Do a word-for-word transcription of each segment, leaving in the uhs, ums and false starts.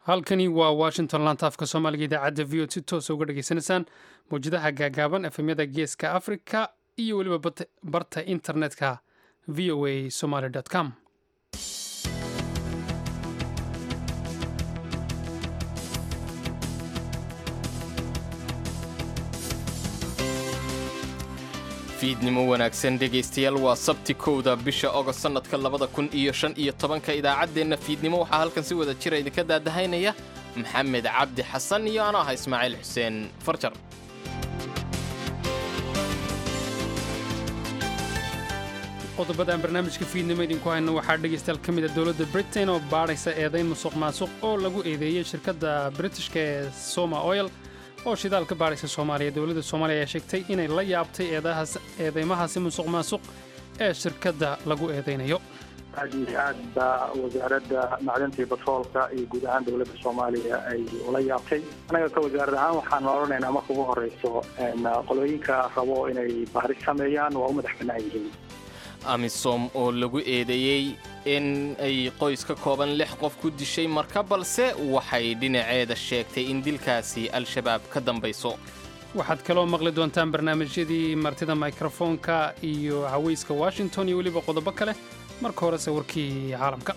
halkani waa washington lantaafka soomaaliga idaacadda v o si toosa uga dhageysanaysaan mawjadaha gaagaaban efemyada geeska africa iyo weliba barta internetka v o a somaly com fiidnimo wanaagsan dhegaystayaal waa sabti kowda bisha ogost sannadka labada kun iyo shan iyo tobanka idaacaddeenna fiidnimo waxaa halkan si wada jira idinka daadahaynaya maxamed cabdi xasan iyo anoo ah ismaaciil xuseen farjar qodobada aan barnaamijka fiidnimo idinku hayno waxaa dhegaystayaal ka mid a dowladda britain oo baadhaysa eedayn musuq maasuq oo lagu eedeeyey shirkadda britishka ee soma oil oo shidaal ka baadhaysa soomaaliya. dowladda soomaaliya ayaa sheegtay inay la yaabtay eedeymahaasi musuq maasuq ee shirkadda lagu eedaynayo. aad iyo aad baa wasaaradda macdanta iyo batroolka iyo guud ahaan dowladda soomaaliya ay ula yaabtay. annaga ka wasaarad ahaan waxaan odhanaynaa marka ugu horreyso qolooyinka rabo inay baaris sameeyaan waa u madax bannaan yihiin. amisom oo lagu eedeeyey in ay qoys ka kooban lix qof ku dishay marka balse waxay dhinaceeda sheegtay in dilkaasi al-shabaab ka dambayso. waxaad kaloo maqli doontaan barnaamijyadii martida mikrofoonka iyo hawayska washington iyo weliba qodobo kale. marka hore sawirkii caalamka.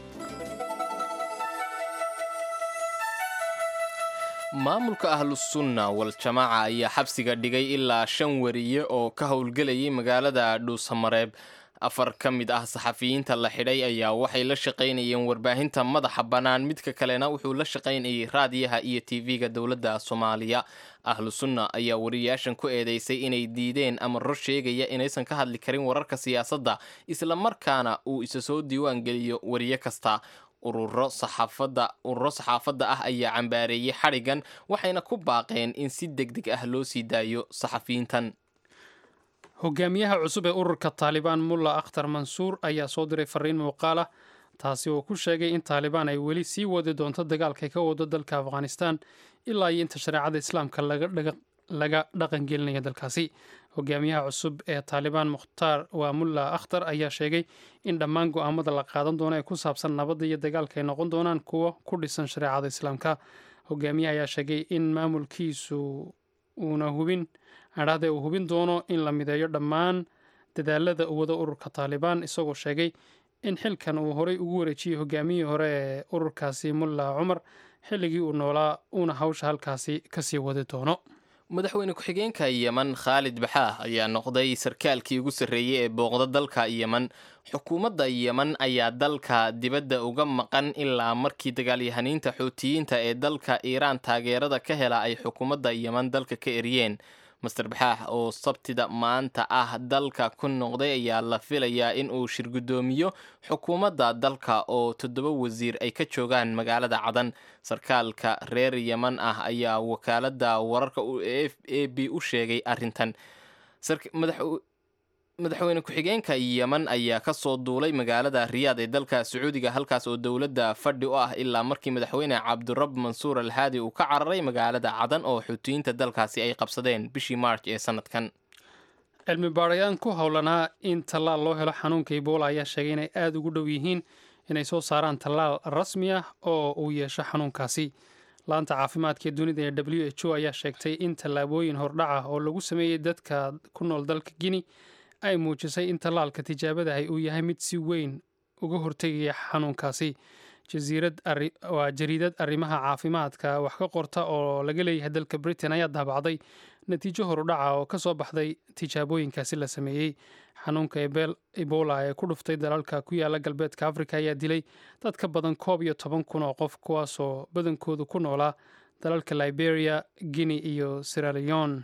maamulka ahlusunna wal-jamaaca ayaa xabsiga dhigay ilaa shan wariye oo ka howlgelayay magaalada dhuusamareeb. afar ka mid ah saxafiyiinta la xidhay ayaa waxay la shaqaynayeen warbaahinta madaxa bannaan, midka kalena wuxuu la shaqaynayay raadiyaha iyo tv-ga dowladda soomaaliya. ahlusunna ayaa wariyaashan ku eedeysay inay diideen amarro sheegaya inaysan ka hadli karin wararka siyaasadda, isla markaana uu isa soo diiwaan geliyo wariye kasta. ururo saxaafadda ururo saxaafadda ah ayaa cambaareeyey xadhigan, waxayna ku baaqeen in si degdeg ah loo sii daayo saxafiyiintan. hogaamiyaha cusub ee ururka taalibaan mulla akhtar mansuur ayaa soo diray fariin muuqaal ah taasi oo ku sheegay in taalibaan ay weli sii wadi doonto dagaalkay ka wado dalka afghanistan ilaa iyo inta shareecada islaamka laga dhaqangelinaya dalkaasi. hogaamiyaha cusub ee taalibaan mukhtaar waa mulla akhtar ayaa sheegay in dhammaan go'aamada la qaadan doono ee ku saabsan nabadda iyo dagaalka ay noqon doonaan kuwa ku dhisan shareecada islaamka. hogaamiyaha ayaa sheegay in maamulkiisu uuna hubin adhaahde uu hubin doono in la mideeyo dhammaan dadaalada u wada ururka taalibaan, isagoo sheegay in xilkan uu horey ugu wareejiyey hogaamiyihii hore ee ururkaasi mulla cumar xilligii uu noolaa uuna hawsha halkaasi kasii wadi doono. madaxweyne ku-xigeenka yeman khaalid baxaah ayaa noqday sarkaalkii ugu sarreeyey ee booqda dalka yeman. xukuumadda yeman ayaa dalka dibadda uga maqan ilaa markii dagaalyahaniinta xuutiyiinta ee dalka iiraan taageerada ka hela ay xukuumadda yeman dalka ka eriyeen. master baxaax oo sabtida maanta ah dalka ku noqday ayaa la filayaa in uu shirgudoomiyo xukuumadda dalka oo toddoba wasiir ay ka joogaan magaalada cadan. sarkaalka reer yeman ah ayaa wakaaladda wararka a b u sheegay arrintan. madaxweyne ku-xigeenka yeman ayaa ka soo duulay magaalada riyaad ee dalka sacuudiga, halkaas oo dowladda fadhi u ah ilaa markii madaxweyne cabdirab mansuur alhaadi uu ka cararay magaalada cadan oo xuutiyiinta dalkaasi ay qabsadeen bishii march ee sanadkan. cilmi baadhayaan ku howlanaa in tallaal loo helo xanuunka ebola ayaa sheegay inay aada ugu dhow yihiin inay soo saaraan tallaal rasmi ah oo uu yeesho xanuunkaasi. laanta caafimaadka ee dunida ee w h o ayaa sheegtay in tallaabooyin hordhac ah oo lagu sameeyey dadka ku nool dalka guinea ay muujisay in tallaalka tijaabadahay uu yahay mid si weyn uga hortegaya xanuunkaasi. waa jariidad arrimaha caafimaadka wax ka qorta oo laga leeyahay dalka britain ayaa daabacday natiijo horudhaca oo ka soo baxday tijaabooyinkaasi la sameeyey. xanuunka ebola ee ku dhuftay dalalka ku yaala galbeedka africa ayaa dilay dad ka badan koob iyo toban kun oo qof, kuwaasoo badankoodu ku noolaa dalalka liberia, guinea iyo sierra leone.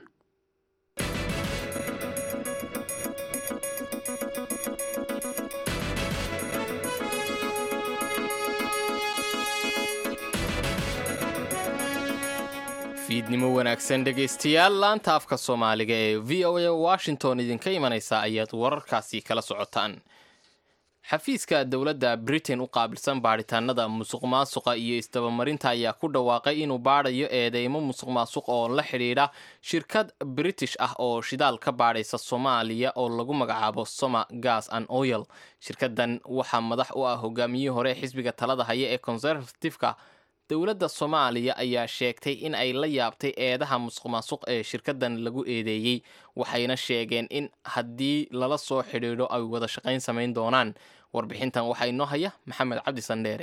fiidnimo wanaagsan dhegaystayaal, laanta afka soomaaliga ee v o a washington idinka imanaysa ayaad wararkaasi kala socotaan. xafiiska dowladda britain u qaabilsan baadhitaanada musuq maasuqa iyo isdabamarinta ayaa ku dhawaaqay inuu baadhayo eedeymo musuq maasuq oo la xidhiidha shirkad british ah oo shidaal ka baadhaysa soomaaliya oo lagu magacaabo soma gas and oil. shirkadan waxaa madax u ah hogaamiyihii hore xisbiga talada haya ee conservativeka dowladda soomaaliya ayaa sheegtay in ay la yaabtay eedaha musuqmaasuq ee shirkaddan lagu eedeeyey waxayna sheegeen in haddii lala soo xidhiidho ay wada shaqayn samayn doonaan warbixintan waxaa inoo haya maxamed cabdi sandheere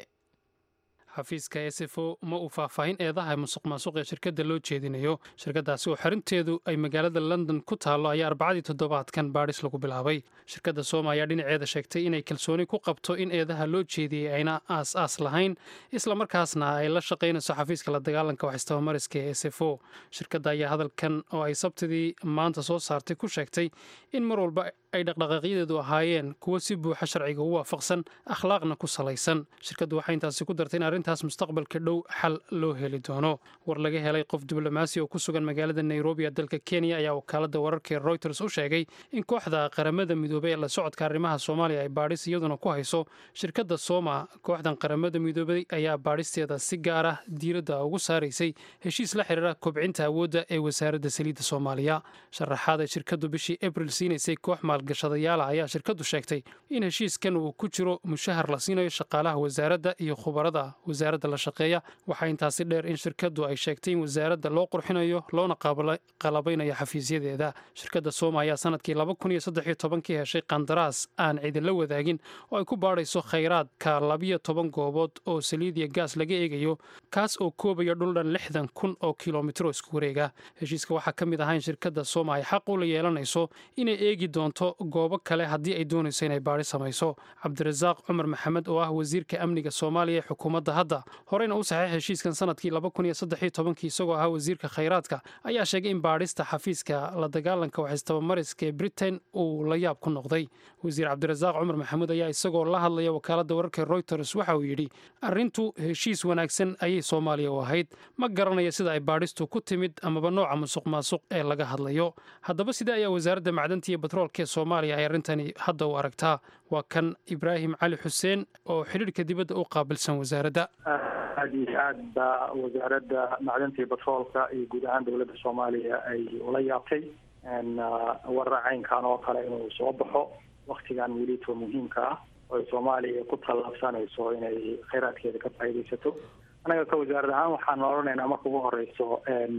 xafiiska s f o ma uu faahfaahin eedaha musuq maasuq ee shirkadda loo jeedinayo shirkaddaasi oo xarinteedu ay magaalada london ku taallo ayaa arbacadii toddobaadkan baadhis lagu bilaabay shirkadda sooma ayaa dhinaceeda sheegtay inay kalsooni ku qabto in eedaha loo jeediyey ayna aas aas lahayn islamarkaasna ay la shaqaynayso xafiiska la dagaalanka waxistabamariska ee s f o shirkadda ayaa hadalkan oo ay sabtidii maanta soo saartay ku sheegtay in mar walba ay dhaqdhaqaaqyadeedu ahaayeen kuwo si buuxa sharciga u waafaqsan akhlaaqna ku salaysan shirkaddu waxay intaasi ku dartay in arrintaas mustaqbalka dhow xal loo heli doono war laga helay qof diblomaasi oo ku sugan magaalada nairobi ee dalka kenya ayaa wakaaladda wararka ee reuters u sheegay in kooxda qaramada midoobey ee la socodka arrimaha soomaaliya ay baadhis iyaduna ku hayso shirkadda sooma kooxdan qaramada midoobey ayaa baadhisteeda si gaar ah diiradda ugu saaraysay heshiis la xiriira kobcinta awoodda ee wasaaradda saliidda soomaaliya sharaxaad ay shirkaddu bishii abril siinaysay koox maalgashadayaala ayaa shirkaddu sheegtay in heshiiskan uu ku jiro mushahar la siinayo shaqaalaha wasaaradda iyo khubarada wasaaradda la shaqeeya waxaa intaasi dheer in shirkaddu ay sheegtay in wasaaradda loo qurxinayo loona qalabaynayo xafiisyadeeda shirkadda sooma ayaa sanadkii laba kun iyo saddex iyo tobankii heshay qandaraas aan cidinla wadaagin oo ay ku baadhayso khayraadka labiyo toban goobood oo saliid iyo gaas laga eegayo kaas oo koobaya dhuldhan lixdan kun oo kilomitro isku wareega heshiiska waxaa ka mid ahaa in shirkadda sooma ay xaq u la yeelanayso inay eegi doonto goobo kale haddii ay doonayso inay baadhi samayso cabdirasaaq cumar maxamed oo ah wasiirka amniga soomaaliya ee xukuumadda hadda horeyna u saxeexay heshiiskan sanadkii laba kun iyo saddex iyo tobankii isagoo ahaa wasiirka khayraadka ayaa sheegay in baadhista xafiiska la dagaalanka waxistabamariska ee britain uu la yaab ku noqday wasiir cabdirasaaq cumar maxamuud ayaa isagoo la hadlaya wakaaladda wararka reuters waxa uu yidhi arrintu heshiis wanaagsan ayay soomaaliya u ahayd ma garanaya sida ay baadhistu ku timid amaba nooca musuq maasuq ee laga hadlayo haddaba sidee ayaa wasaaradda macdanta iyo batroolka ee soomaaliya ay arrintani hadda u aragtaa waa kan ibraahim cali xuseen oo xidhiirka dibadda u qaabilsan wasaaradda aad iyo aad baa wasaaradda macdanta iyo batroolka iyo guud ahaan dowladda soomaaliya ay ula yaabtay warra caynkan oo kale inuu soo baxo waktigan welito muhiimka ah oo soomaaliya ku tallaabsanayso inay khayraadkeeda ka faa'iidaysato anaga ka wasaarad ahaan waxaan odhanaynaa marka ugu horeyso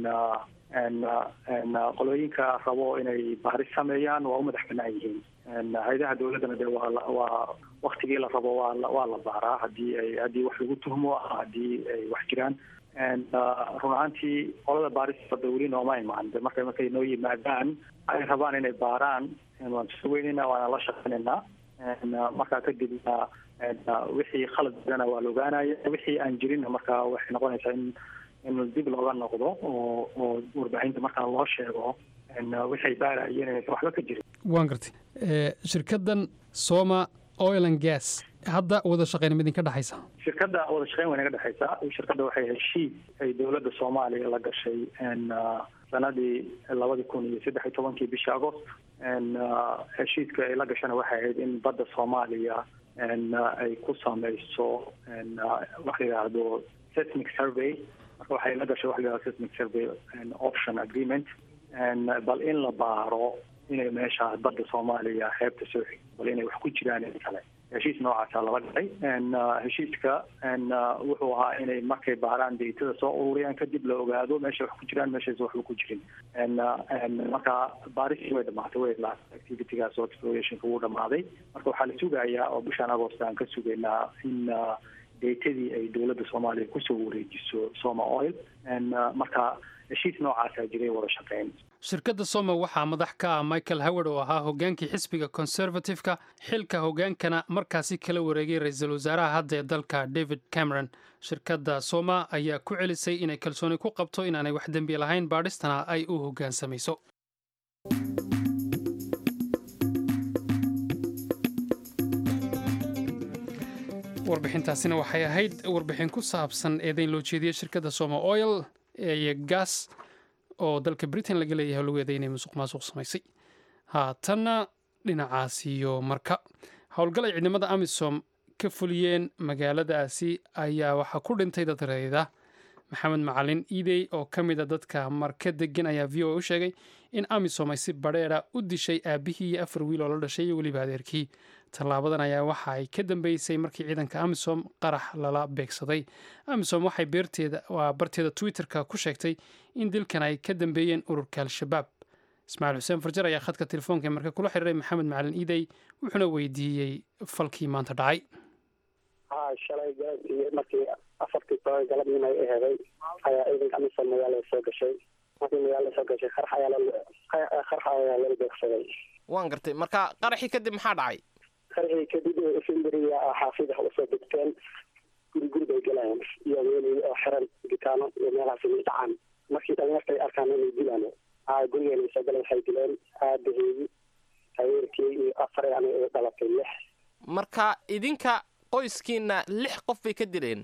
qolooyinka rabo inay baaris sameeyaan waa u madax banaan yihiin hay-adaha dowladdana de waa waa waktigii la rabo waa waa la baaraa hadii ay haddii wax lagu tuhmo haddii ay wax jiraan run ahaantii qolada baarista weli nooma imaan de marka markay noo yimaadaan ay rabaan inay baaraan waan sugeynayna waana la shaqeynaynaa markaa kadibna wixii khalad jirana waa la ogaanaya wixii aan jirinna markaa waxay noqonaysaa in in dib looga noqdo oo oo warbaahinta markaa loo sheego waxay baarayeen inaysan waxba ka jirin waan gartay shirkaddan soma oil and gas hadda wada shaqeyn ma idinka dhexaysa shirkadda wada shaqeyn waa inaga dhexaysa shirkadda waxay heshiis ay dowladda soomaaliya la gashay sanadii labadii kun iyo saddex iyo tobankii bishii agost heshiiska ay la gashana waxay ahayd in badda soomaaliya ay ku sameyso wax la yidhaahdo seismic survey marka waxay la gashay wax la yidhahdo seismic survey option agreement bal in la baaro inay meesha badda soomaaliya xeebta soo xig bal inay wax ku jiraan in kale heshiis noocaasa laba dhacay heshiiska wuxuu ahaa inay markay baaraan daytada soo ururiyaan kadib la ogaado meesha wax ku jiraan meeshaas waxba ku jirin marka baarisii way dhamaatay way activitygaas oo explorationka wuu dhamaaday marka waxaa la sugayaa oo bishaan agost aan ka sugaynaa in daytadii ay dowladda soomaaliya kusoo wareejiso soma oil marka heshiis noocaasaa jiray wada shaqeyn shirkadda soma waxaa madax ka ah michael howard oo ahaa hogaankii xisbiga conservative-ka xilka hogaankana markaasi kala wareegay ra-iisul wasaaraha hadda ee dalka david cameron shirkadda soma ayaa ku celisay inay kalsooni ku qabto inaanay wax dembi lahayn baadhistana ay u hoggaansamayso warbixintaasina waxay ahayd warbixin ku saabsan eedayn loo jeediyey shirkadda soma oil iyo gas oo dalka britain laga leeyahay lagu eeday inay musuq maasuq samaysay haatanna dhinacaas iyo marka howlgal ay ciidamada amisom ka fuliyeen magaaladaasi ayaa waxaa ku dhintay dad reeda maxamed macalin iidey oo ka mid a dadka marka degan ayaa v o a u sheegay in amisom ay si badheera u dishay aabihii iyo afar wiil oo la dhashay iyo weliba adeerkii tallaabadan ayaa waxa ay ka dambeysay markii ciidanka amisom qarax lala beegsaday amisom waxay beerteeda waa barteeda twitterka ku sheegtay in dilkan ay ka dambeeyeen ururka al-shabaab ismaaciil xuseen farjar ayaa khadka telefoonka marka kula xiriiray maxamed macalin iidey wuxuuna weydiiyey falkii maanta dhacay shalay markii afartii toban galabnimo ay aheeday ayaa ciidanka amisom magaalada soo gashay markii magaalada soo gashay qarx ayaa qarx ayaa lala beegsaday waan gartay marka qaraxii kadib maxaa dhacay qarxii kadib efindariya xaafida usoo degteen guri guri bay galayeen iyo weli oo xiran gitaano iyo meelahaas inay dhacaan markii dhalinyarta ay arkaan inay dilaan gurigeena soo galeen waxay dileen aabaheedi hayeerkii iyo afar yani dhalatay lix marka idinka qoyskiina lix qof bay ka dileen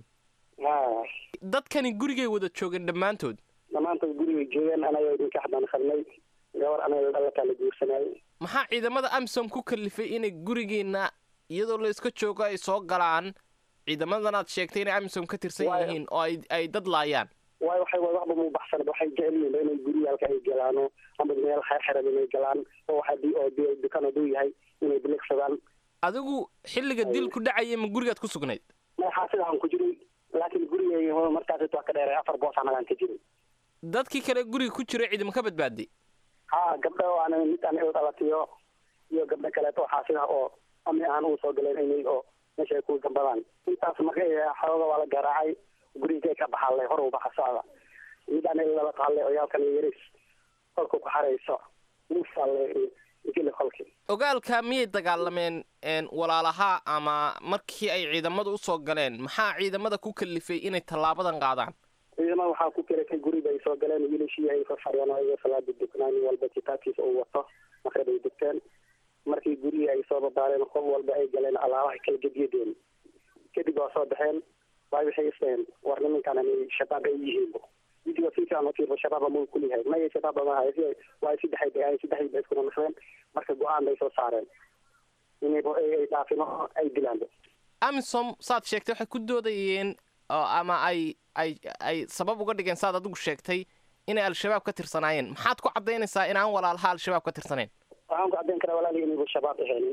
dadkani gurigay wada joogeen dhammaantood dhammaantood gurigay joogeen anaga idinka xadaan qabnay gabar anaga dhalataa la guursanayay maxaa ciidamada amisom ku kalifay inay gurigiina iyadoo la iska joogo ay soo galaan ciidamadanaad sheegtay inay amisom ka tirsan yihiin oo ay ay dad laayaan waay waxay waxba mu baxsan waxay jecel yihiin inay guriga halka ay galaano ama meel xeer xeran inay galaan oo waxa di oo dukaan uu yahay inay biligsadaan adigu xilliga dilku dhacayay ma gurigaad ku sugnayd ma xaafida aan ku jiray laakiin guriga markaas inta ka dheeray afar boos aan ka jiray dadkii kale guriga ku jiray ciidamo ka badbaaday ha gabdho aan mid aan dhalatiyo iyo gabdho kale oo xaafida oo ama aan u soo galeen inay oo meesha ku gambadaan intaas markay xooga wala garaacay guriga ka baxalay hor u baxasada mid aan la qaalay oo yaalkan yaris qolku ku xareyso muusale ikile qolki ogaalka miyay dagaalameen een walaalaha ama markii ay ciidamadu u soo galeen maxaa ciidamada ku kalifay inay tallaabadan qaadaan ciidamada waxaa ku kalifay guriga ay soo galeen wiilashii ay farfarayaan oo salaada duknaan walba kitaabkiisa uu wato markay ay dugteen markii guriga ay soo baareen qof walba ay galeen alaabaha kala gediyeen kadib waa soo baxeen way waxay isteen war nimankan ay shabaab ay yihiin video fiican oo tii shabaab ma ku leeyahay ma shabaab ma hay way si dhaxay ay si dhaxay isku naxeen marka go'aan bay soo saareen inay ay dhaafino ay dilaan amisom saad sheegtay waxay ku doodayeen ama ay ay ay sabab uga dhigeen saad adigu sheegtay inay al-shabaab ka tirsanaayeen maxaad ku cadaynaysaa in aan walaalaha al-shabaab ka tirsanayn waxaan ku cadayn karaa walaalii inuu shabaab ahayn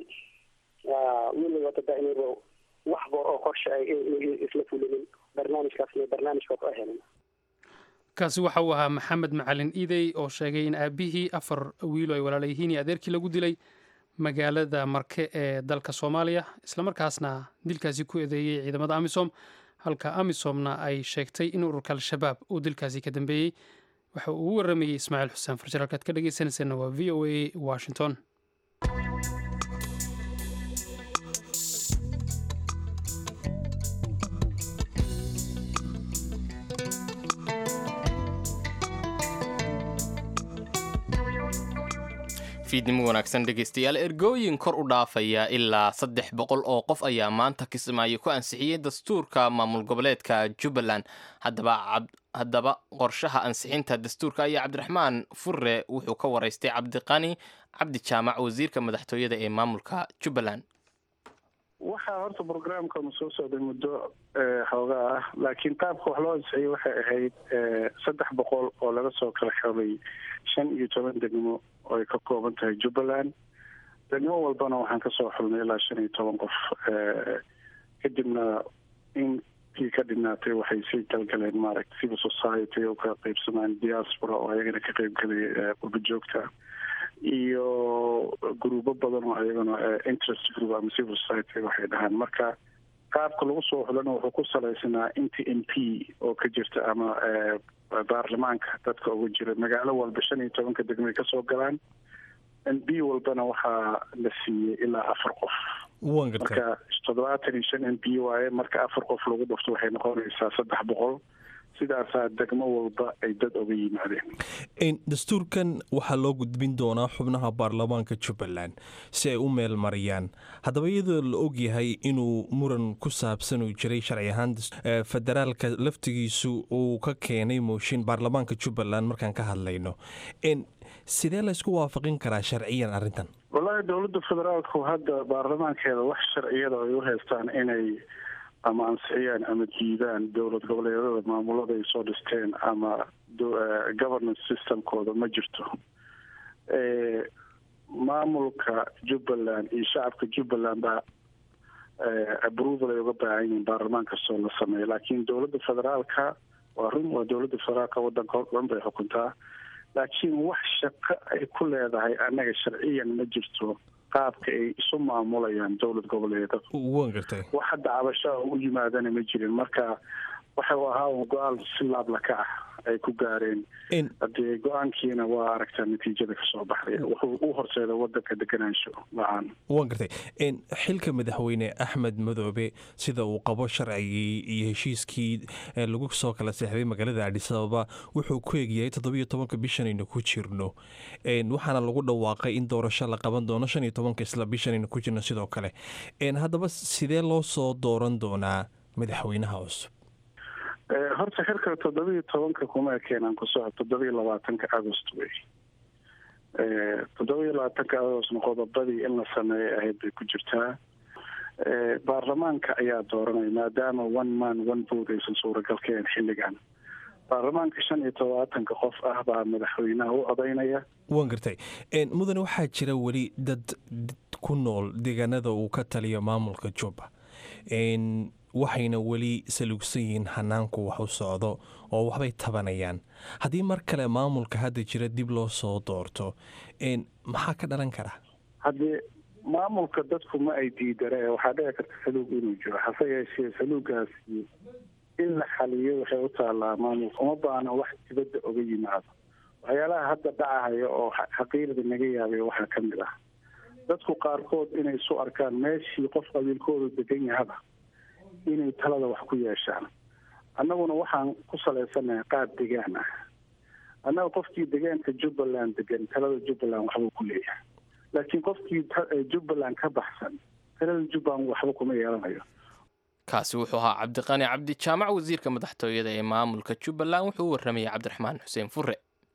wiil wata daa'imada waxba oo qorshe ay isla fulinin barnaamijkaas iyo barnaamijka oo ahayn kaasi waxa uu ahaa maxamed macalin iidey oo sheegay in aabihii afar wiil ay walaalayihiin iyo adeerkii lagu dilay magaalada marke ee dalka soomaaliya islamarkaasna dilkaasi ku eedeeyey ciidamada amisom halka amisomna ay sheegtay in ururka al-shabaab uu dilkaasi ka dambeeyey waxa uu u waramayey ismaaciil xuseen farjar halkaad ka dhegeysanayseena waa v o a washington fiidnimo wanaagsan dhegaystayaal ergooyin kor u dhaafaya ilaa saddex boqol oo qof ayaa maanta kismaayo ku ansixiyey dastuurka maamul goboleedka jubbaland haddaba haddaba qorshaha ansixinta dastuurka ayaa cabdiraxmaan furre wuxuu ka waraystay cabdiqani cabdi jaamac wasiirka madaxtooyada ee maamulka jubbaland waxaa horta brograamkanu soo socday muddo xoogaa ah laakiin qaabka wax loo ansixiyey waxay ahayd saddex boqol oo laga soo kala xelay shan iyo toban degmo oo ay ka kooban tahay jubbaland degmo walbana waxaan kasoo xulnay ilaa shan iyo toban qof kadibna intii ka dhinaatay waxay sii galgaleen maaragta civil society oo ka qaybsamaan diaspora oo ayagana ka qaybgalay qurba joogta iyo gruubo badan oo ayagana interest group ama civil society waxay dhahaan marka qaabka lagu soo xulana wuxuu ku salaysanaa inta m p oo ka jirta ama baarlamaanka dadka ugu jira magaalo walba shan iyo tobanka degmay kasoo galaan m p walbana waxaa la siiyey ilaa afar qof marka toddobaatan iyo shan m p waaye marka afar qof lagu dhufto waxay noqonaysaa saddex boqol sidaasaa degmo walba ay dad oga yimaadeen dastuurkan waxaa loo gudbin doonaa xubnaha baarlamaanka jubbaland si ay u meel mariyaan haddaba iyadoo la ogyahay inuu muran ku saabsan uu jiray sharci ahaan federaalka laftigiisu uu ka keenay mooshin baarlamaanka jubbaland markaan ka hadlayno sidee laysku waafaqin karaa sharciyan arrintan wallaahi dowladda federaalku hadda baarlamaankeeda wax sharciyada ay u haystaan inay ama ansixiyaan ama diidaan dowlad goboleedyada maamulada ay soo dhisteen ama governance systemkooda ma jirto. maamulka Jubbaland iyo shacabka Jubbaland baa approval ay uga baahan yihiin baarlamaan kastoo la sameeyo, laakiin dowladda federaalka waa run waa dowladda federaalka waddanka oo dhan bay xukuntaa, laakiin wax shaqo ay ku leedahay annaga sharciyan ma jirto qaabka ay isu maamulayaan dowlad goboleedyada. waan gartay wax hadda cabasho u yimaadana ma jirin, marka waxa uu ahaa go-aan si laabla ka ah ay ku gaareen. haddii go-aankiina waa aragtaa natiijada ka soo baxday, wuxuu u horseeda waddanka deganaansho la-aan. waan gartay xilka madaxweyne Axmed Madoobe sida uu qabo sharcigii iyo heshiiskii lagu soo kala seexday magaalada Addis Ababa wuxuu ku eegyahay toddobiyo tobanka bishan aynu ku jirno, waxaana lagu dhawaaqay in doorasho la qaban doono shan iyo tobanka isla bishan aynu ku jirno sidoo kale. haddaba sidee loo soo dooran doonaa madaxweynaha cusub? horta xilka toddobiyo tobanka kuma ekeenaan ku soco toddobiyo labaatanka agost wey. toddobiyo labaatanka agostna qodobadii in la sameeyay ahayd bay ku jirtaa. baarlamaanka ayaa dooranaya maadaama one man one vote aysan suuragal ka ahayn xilligan. baarlamaanka shan iyo tobaatanka qof ah baa madaxweynaha u codaynaya. waan gartay mudane waxaa jira weli dad ku nool deegaanada uu ka taliyo maamulka Jubba, waxayna weli salugsan yihiin hanaanku wax u socdo oo waxbay tabanayaan. haddii mar kale maamulka hadda jira dib loo soo doorto maxaa ka dhalan kara? haddii maamulka dadku ma ay diidare waxaa dhici karta saluug inuu jiro, hase yeeshee saluugaasi in la xaliyo waxay u taallaa maamulka, uma baana wax dibadda oga yimaado. waxyaalaha hadda dhacahaya oo xaqiiqda naga yaabay waxaa ka mid ah dadku qaarkood inay isu arkaan meeshii qof qabiilkoodu degan yahaba inay talada wax ku yeeshaan. annaguna waxaan ku salaysanahay qaab degaan ah. annaga qofkii degaanka Jubbaland degan talada Jubbaland waxbuu ku leeyahay, laakiin qofkii Jubbaland ka baxsan talada Jubbaland waxba kuma yeelanayo. kaasi wuxuu ahaa Cabdiqani Cabdi Jaamac, wasiirka madaxtooyada ee maamulka Jubbaland, wuxuu u warramayay Cabdiraxmaan Xuseen Fure.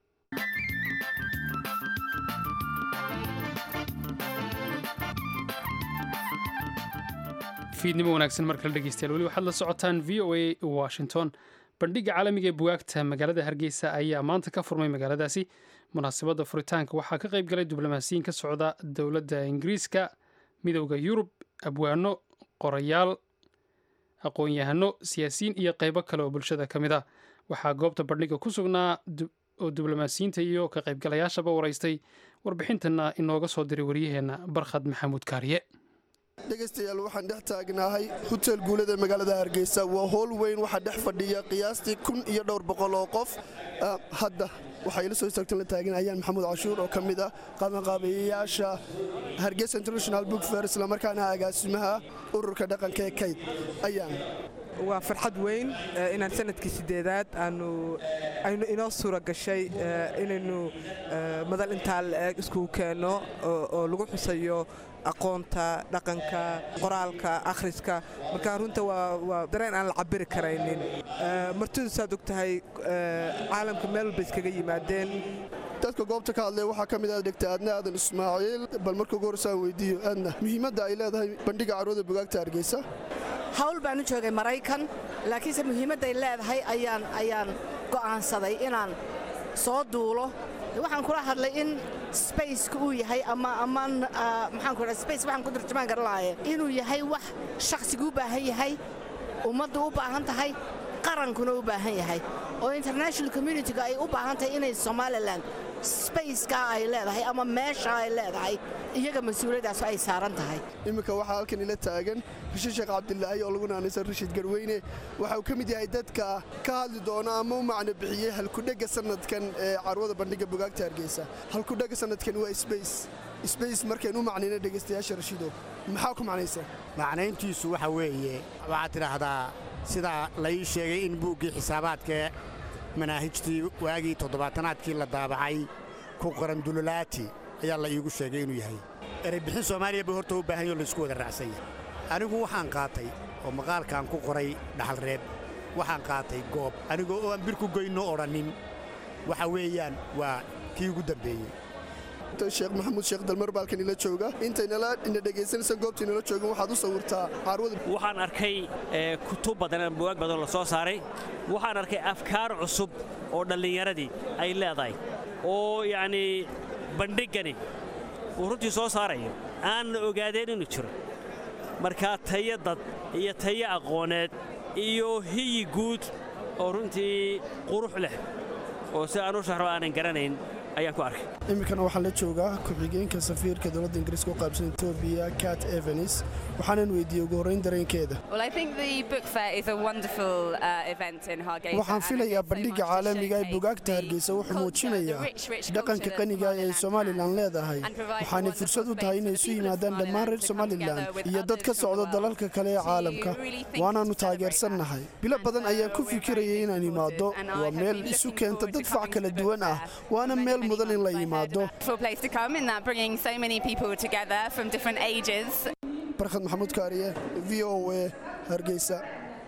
fiidnimo wanaagsan markale dhegeystayaal, weli waxaad la socotaan v o a Washington. bandhiga caalamiga ee bugaagta magaalada Hargeysa ayaa maanta ka furmay magaaladaasi. munaasabadda furitaanka waxaa ka qayb galay diblomaasiyiin ka socda dowladda Ingiriiska, midowda Yurub, abwaano, qorayaal, aqoon-yahano, siyaasiyiin iyo qaybo kale oo bulshada ka mid ah. waxaa goobta bandhiga ku sugnaa oo diblomaasiyiinta iyo ka qaybgalayaashaba waraystay. warbixintana inooga soo diray waryaheena Barkhad Maxamuud Kaariye. dhegaystayaal waxaan dhex taagnahay hotel guulada magaalada Hargeysa. waa hool weyn, waxaa dhex fadhiya qiyaastii kun iyo dhowr boqol oo qof. hadda waxay la soo istaagteen la taaganayaan Maxamuud Cashuur oo ka mid ah qabanqaabiyayaasha Hargeysa International Book Fair, isla markaana agaasimaha ururka dhaqanka ee kayd. ayaan waa farxad weyn inaan sanadkii sideedaad aanu aynu inoo suura gashay inaynu madal intaa isku keenno oo lagu xusayo aqoonta, dhaqanka, qoraalka, akhriska. marka runta waa dareen aan la cabiri karaynin. martidu saad og tahay caalamka meel walba iskaga yimaadeen. dadka goobta ka hadlay waxaa ka mid ah dhegta Aadna Aadan Ismaaciil. bal marka ugu horsaan weydiiyo Aadna muhiimadda ay leedahay bandhiga carwada bugaagta Hargeysa. hawl baan u joogay Maraykan, laakiinse muhiimadda ay leedahay ayaan ayaan go'aansaday inaan soo duulo. waxaan kula hadlay in space-ku uu yahay ama amaan maxaan ku rahay space waxaan ku tarjumaan kar lahaye inuu yahay wax shakhsigu u baahan yahay, ummaddu u baahan tahay, qarankuna u baahan yahay, oo international community-ga ay u baahan tahay inay Somaliland space-ka ay leedahay ama meesha ay leedahay iyaga mas'uuliyadaas ay saaran tahay. iminka waxaa halkan ila taagan Rashid Sheekh Cabdilaahi oo lagu naanaysan Rashid Garweyne. waxa uu ka mid yahay dadka ka hadli doona ama u macno bixiyay halkudhaga sanadkan ee carwada bandhiga bugaagta Hargeysa. halkudhaga sanadkan waa space. space markaynu macnayna dhegeystayaasha Rashido maxaa ku macnaysaa? macnayntiisu waxa weeye waxaad tidhaahdaa sida la ii sheegay in buuggii xisaabaadka manaahijtii waagii toddobaatanaadkii la daabacay ku qoran dululaati ayaa la iigu sheegay inuu yahay erey bixin Soomaaliya buu horta u baahan yahay la isku wada raacsan yahay. anigu waxaan qaatay oo maqaalkan ku qoray dhaxal reeb waxaan qaatay goob anigoo oo aan bir ku goyno oranin waxa weeyaan waa kii ugu dambeeyay. sheekh maxamuud sheekh dalmar baalkan ila jooga intaynala ina dhegaysanaysa goobtaynala joogin waxaad u sawirtaa carwada waxaan arkay kutub badan buugaag badan la soo saaray waxaan arkay afkaar cusub oo dhallinyaradii ay leedahay oo yacni bandhigani uu runtii soo saarayo aan la ogaadeen inuu jiro markaa tayo dad iyo tayo aqooneed iyo hiyi guud oo runtii qurux leh oo si aan u sharaxo aanan garanayn ayaan ku arkay iminkana waxaan la joogaa ku-xigeenka safiirka dowladda ingiriiska u qaybsan Ethiopia Kat Evans waxaanan weydiiyey ugu horreyn dareenkeeda waxaan filayaa bandhigga caalamiga ee buugaagta Hargeysa wuxuu muujinayaa dhaqanka qaniga ee Somaliland leedahay waxaana fursad u tahay inay isu yimaadaan dhammaan reer Somaliland iyo dad ka socda dalalka kale ee caalamka waanaanu taageersannahay bilo badan ayaan ku fikirayay inaan imaado waa meel isu keenta dad fac kala duwan ah waana meel mudan in la yimaado barkhad maxamuud kaariye v o a Hargeysa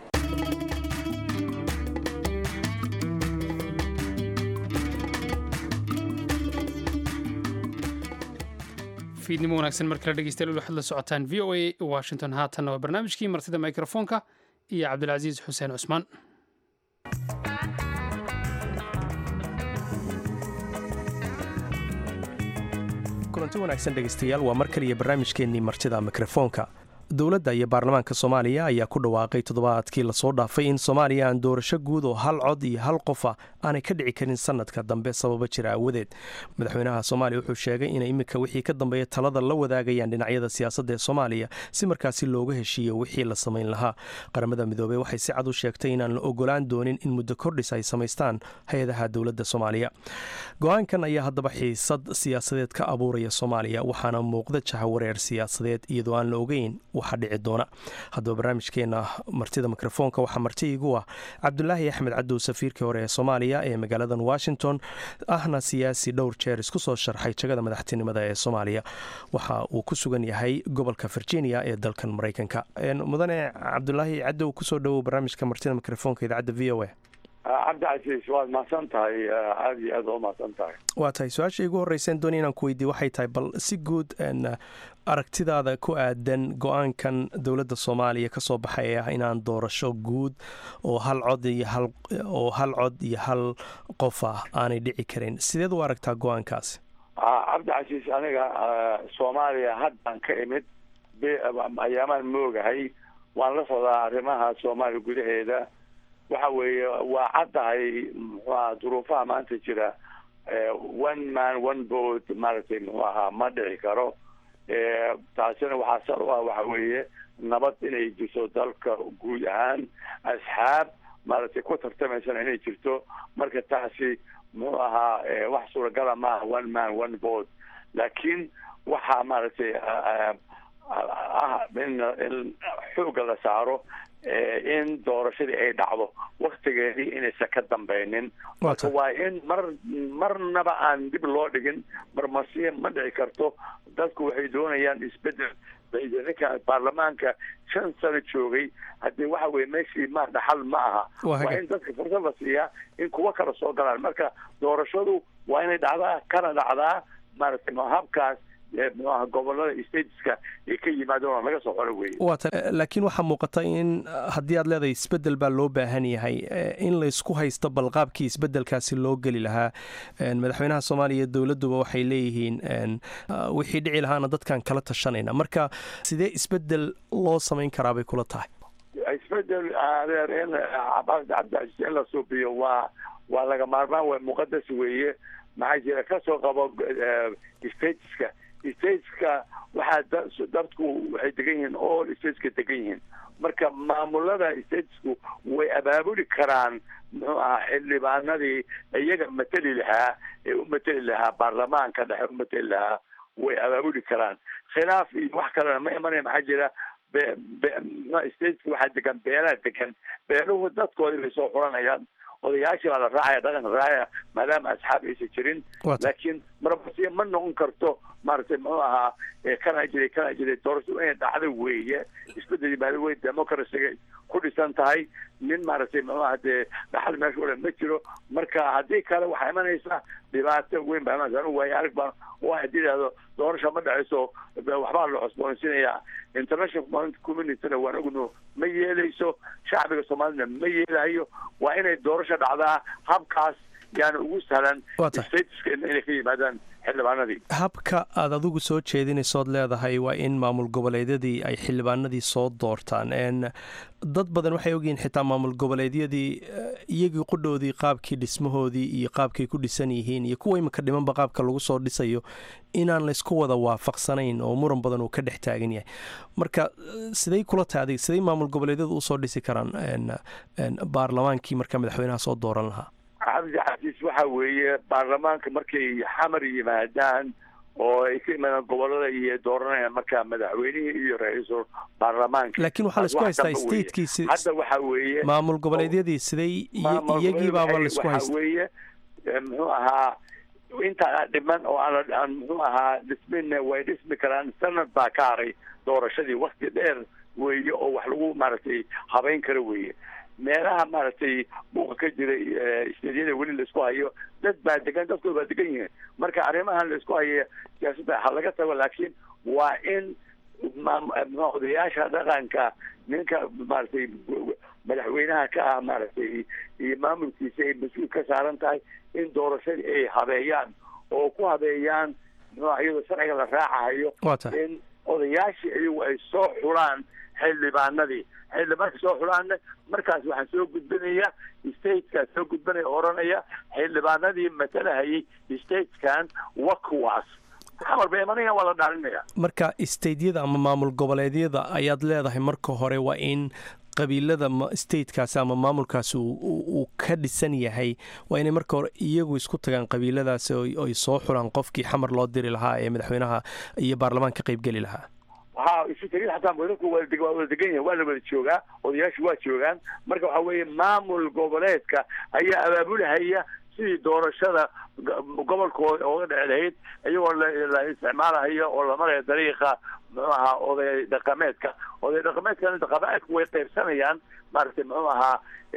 fiidnimo wanaagsan markala dhegeystayaal waxaad la socotaan v o a Washington haatanna waa barnaamijkii martida mikrofoonka iyo cabdilcasiis xuseen cusmaan kulanti wanaagsan dhegaystayaal waa mar kaliya barnaamijkeennii martida mikrofoonka dowladda iyo baarlamaanka soomaaliya ayaa ku dhawaaqay toddobaadkii lasoo dhaafay in soomaaliya aan doorasho guud oo hal cod iyo hal qofa aanay ka dhici karin sanadka dambe sababa jira aawadeed madaxweynaha soomaaliya wuxuu sheegay inay iminka wixii ka dambeeya talada la wadaagayaan dhinacyada siyaasadda ee soomaaliya si markaasi looga heshiiyo wixii la samayn lahaa qaramada midoobey waxay si cad u sheegtay inaan la ogolaan doonin in muddo kordhis ay samaystaan hay-adaha dowladda soomaaliya go-aankan ayaa haddaba xiisad siyaasadeed ka abuuraya soomaaliya waxaana muuqda jahawareer siyaasadeed iyadoo aan la ogeyn waxaa dhici doona haddaba barnaamijkeena martida mikrofoonka waxaa marti igu ah cabdulaahi axmed cadow safiirkii hore ee soomaaliya ee magaaladan washington ahna siyaasi dhowr jeer isku soo sharxay jagada madaxtinimada ee soomaaliya waxa uu ku sugan yahay gobolka virginia ee dalkan maraykanka mudane cabdulaahi cadow kusoo dhawow barnaamijka martida mikrofoonka idaacadda v o a cabdicasiis waad mahadsan tahay aada iyo aad oo mahadsan tahay waa tahay su-aasha igu horreyseen dooni inaan ku weydiiye waxay tahay bal si guud aragtidaada ku aadan go-aankan dowladda soomaaliya ka soo baxay ee ah inaan doorasho guud oo hal cod iyo hal oo hal cod iyo hal qof ah aanay dhici karin sideed u aragtaa go-aankaasi cabdicasiis aniga soomaaliya haddaan ka imid ayaamaan moogahay waan la socdaa arrimaha soomaaliya gudaheeda waxa weeye waa caddahay muxuaha duruufaha maanta jira one man one vote maaragtay muxuu ahaa ma dhici karo taasina waxaa sar u ah waxa weeye nabad inay jirto dalka guud ahaan asxaab maaragtay ku tartamaysana inay jirto marka taasi muxuu ahaa wax suuragala maaha one man one vote laakiin waxaa maaragtay ah in in xoogga la saaro in doorashadii ay dhacdo waktigeedii inaysan ka dambaynin marka waa in mar marnaba aan dib loo dhigin marmarsiya ma dhici karto dadku waxay doonayaan isbedel ninka baarlamaanka shan sano joogay haddii waxa weye meeshii ma dhaxal ma aha waa in dadka fursad la siiyaa in kuwa kala soo galaan marka doorashadu waa inay dhacdaa kana dhacdaa maaragtay habkaas gobolada stateska ay ka yimaadeen laga soo qoro weeye laakiin waxaa muuqata in haddii aad leedahay isbedel baa loo baahan yahay in laysku haysto balqaabkii isbedelkaasi loo geli lahaa madaxweynaha soomaaliya dowladduba waxay leeyihiin wixii dhici lahaana dadkaan kala tashanayna marka sidee isbedel loo samayn karaa bay kula tahay isbedel adeer in cabdicasiis in la suubiyo waa waa laga maarmaan waa muqadas weeye maxaa jira kasoo qabo stateska stateska waxaa dadku waxay degan yihiin all stateska degan yihiin marka maamulada statesku way abaabuli karaan muxuu ahaa xildhibaanadii iyaga mateli lahaa ee u mateli lahaa baarlamaanka dhexe u mateli lahaa way abaabuli karaan khilaaf iyo wax kalena ma imanaya maxaa jira stateska waxaa degan beelaha degan beeluhu dadkoodii bay soo xuranayaan odayaashii baa la raacaya dhaqanka raacaya maadaama asxaab aysan jirin laakiin marmarsiya ma noqon karto maaragtay muxuu ahaa kana jiray kana jiray doorashadu inay dhacdo weeye isbedel yimaado wey democracyga ku dhisan tahay nin maaragtay muxuu ahaa dee dhaxal meesha odhan ma jiro marka haddii kale waxaa imanaysaa dhibaato weyn baa imanaysa anu waayo arag baan waa haddii idhaahdo doorasha ma dhacayso waxbaa la cusboonaysiinayaa international communityna waan ogno ma yeelayso shacbiga soomaalina ma yeelahayo waa inay doorasha dhacdaa habkaas yaana ugu sahlan statuskeena inay ka yimaadaan xildhibaanadii habka aad adigu soo jeedinaysood leedahay waa in maamul goboleedyadii ay xildhibaanadii soo doortaan dad badan waxay ogyihiin xitaa maamul goboleedyadii iyagii qudhoodii qaabkii dhismahoodii iyo qaabkay ku dhisan yihiin iyo kuwa iminka dhimanba qaabka lagu soo dhisayo inaan laysku wada waafaqsanayn oo muran badan uu ka dhex taagan yahay marka siday kula tahay adig siday maamul goboleedyadu usoo dhisi karaan baarlamaankii marka madaxweynaha soo dooran lahaa cabdi casiis waxa weeye baarlamaanka markay xamar yimaadaan oo ay ka yimaadaan gobolada iyo dooranayaan markaa madaxweynihii iyo ra-iisul baarlamaanka laakiin waxaa laisku haystaa statekiisi hadda waxa weeye maamul goboleedyadii siday iyagii baaba laisku haysta weeye muxuu ahaa intaa dhiman oo aan aan muxuu ahaa dhismin way dhismi karaan sanad baa ka haray doorashadii wakti dheer weeye oo wax lagu maaragtay habeyn kara weeye meelaha maaragtay buuqa ka jiray isteedyada weli laisku hayo dad baa degan dadkooda baa degan yihiin marka arrimahan laisku hayo siyaasadda ha laga tago laakiin waa in odayaasha dhaqanka ninka maaragtay madaxweynaha ka ah maaragtay iyo maamulkiisa ay mas-uul ka saaran tahay in doorashadii ay habeeyaan oo ku habeeyaan iyadoo sharciga la raacahayo in odayaashii iyagu ay soo xulaan xildhibaanadii xildhibaanka soo xulaana markaas waxaa soo gudbinaya statekaa soo gudbanaya oranaya xildhibaanadii matalahayay statekan wa kuwaas xamar bay imanaya waa la dhaalinaya marka stateyada ama maamul goboleedyada ayaad leedahay marka hore waa in qabiilada statekaasi ama maamulkaasi uu ka dhisan yahay waa inay marka hore iyagu isku tagaan qabiiladaasi oy soo xulaan qofkii xamar loo diri lahaa ee madaxweynaha iyo baarlamaanka ka qaybgeli lahaa waxaa isu tegin xataa madaxku waa waa wada degan yahay waa la wada joogaa odayaashu waa joogaan marka waxaa weeye maamul goboleedka ayaa abaabulahaya sidii doorashada gobolkooda ooga dhici lahayd iyagoo la isticmaalahayo oo la maraya dariiqa muxuu ahaa oday dhaqameedka oday dhaqameedkana qabaailku way qaybsanayaan maaragtay muxuu ahaa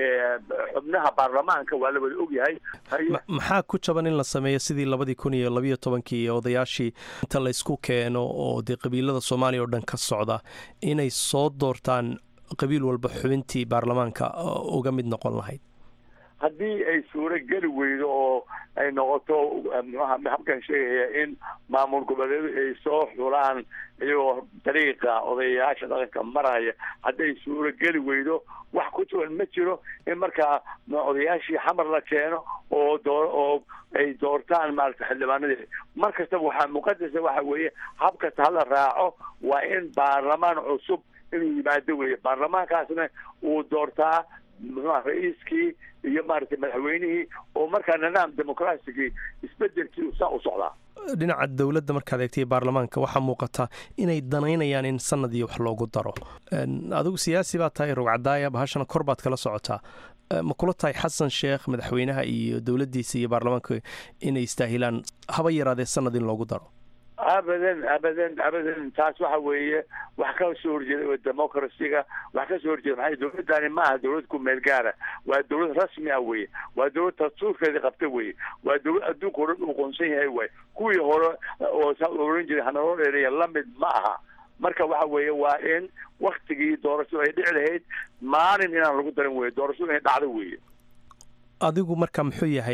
xubnaha baarlamaanka waa la wada ogyahay maxaa ku jaban in la sameeyo sidii labadii kun iyo labiyo tobankii odayaashii inta laysku keeno oo dee qabiilada soomaaliya oo dhan ka socda inay soo doortaan qabiil walba xubintii baarlamaanka uga mid noqon lahayd haddii ay suuro geli weydo oo ay noqoto mxuaha habkan sheegaya in maamul goboleedu ay soo xulaan iyagoo dariiqa odayaasha dhaqanka maraya hadday suuro geli weydo wax ku jaban ma jiro in markaa odayaashii xamar la keeno oo doo oo ay doortaan maaragta xildhibaanadii mar kastaba waxaa muqadasa waxa weeye hab kasta hala raaco waa in baarlamaan cusub inuu yimaado weeye baarlamaankaasna uu doortaa muxuaha ra-iiskii iyo maaragtay madaxweynihii oo markaa nidaam demoqrasigii isbedelkii saa u socdaa dhinaca dowladda markaad eegtay baarlamaanka waxaa muuqata inay danaynayaan in sanad iyo wax loogu daro adigu siyaasi baa tahay rogcadaaya bahashana kor baad kala socotaa ma kula tahay xasan sheekh madaxweynaha iyo dowladdiisa iyo baarlamaanka inay istaahilaan haba yaraadee sanad in loogu daro abadan abadan abadan taas waxa weeye wax ka soo horjeeda democracyga wax ka soo horjeeda maxay dowladani ma aha dowlad ku meel gaara waa dowlad rasmi ah weye waa dowlad dastuurkeeda qabta weye waa dowlad adduunka o dhan uu qoonsan yahay waay kuwii hore oo saa oran jiray hanaloo dheereeya lamid ma aha marka waxa weeye waa in waktigii doorashadu ay dhici lahayd maalin inaan lagu darin weye doorashadu inay dhacdo weye adigu marka muxuu yahay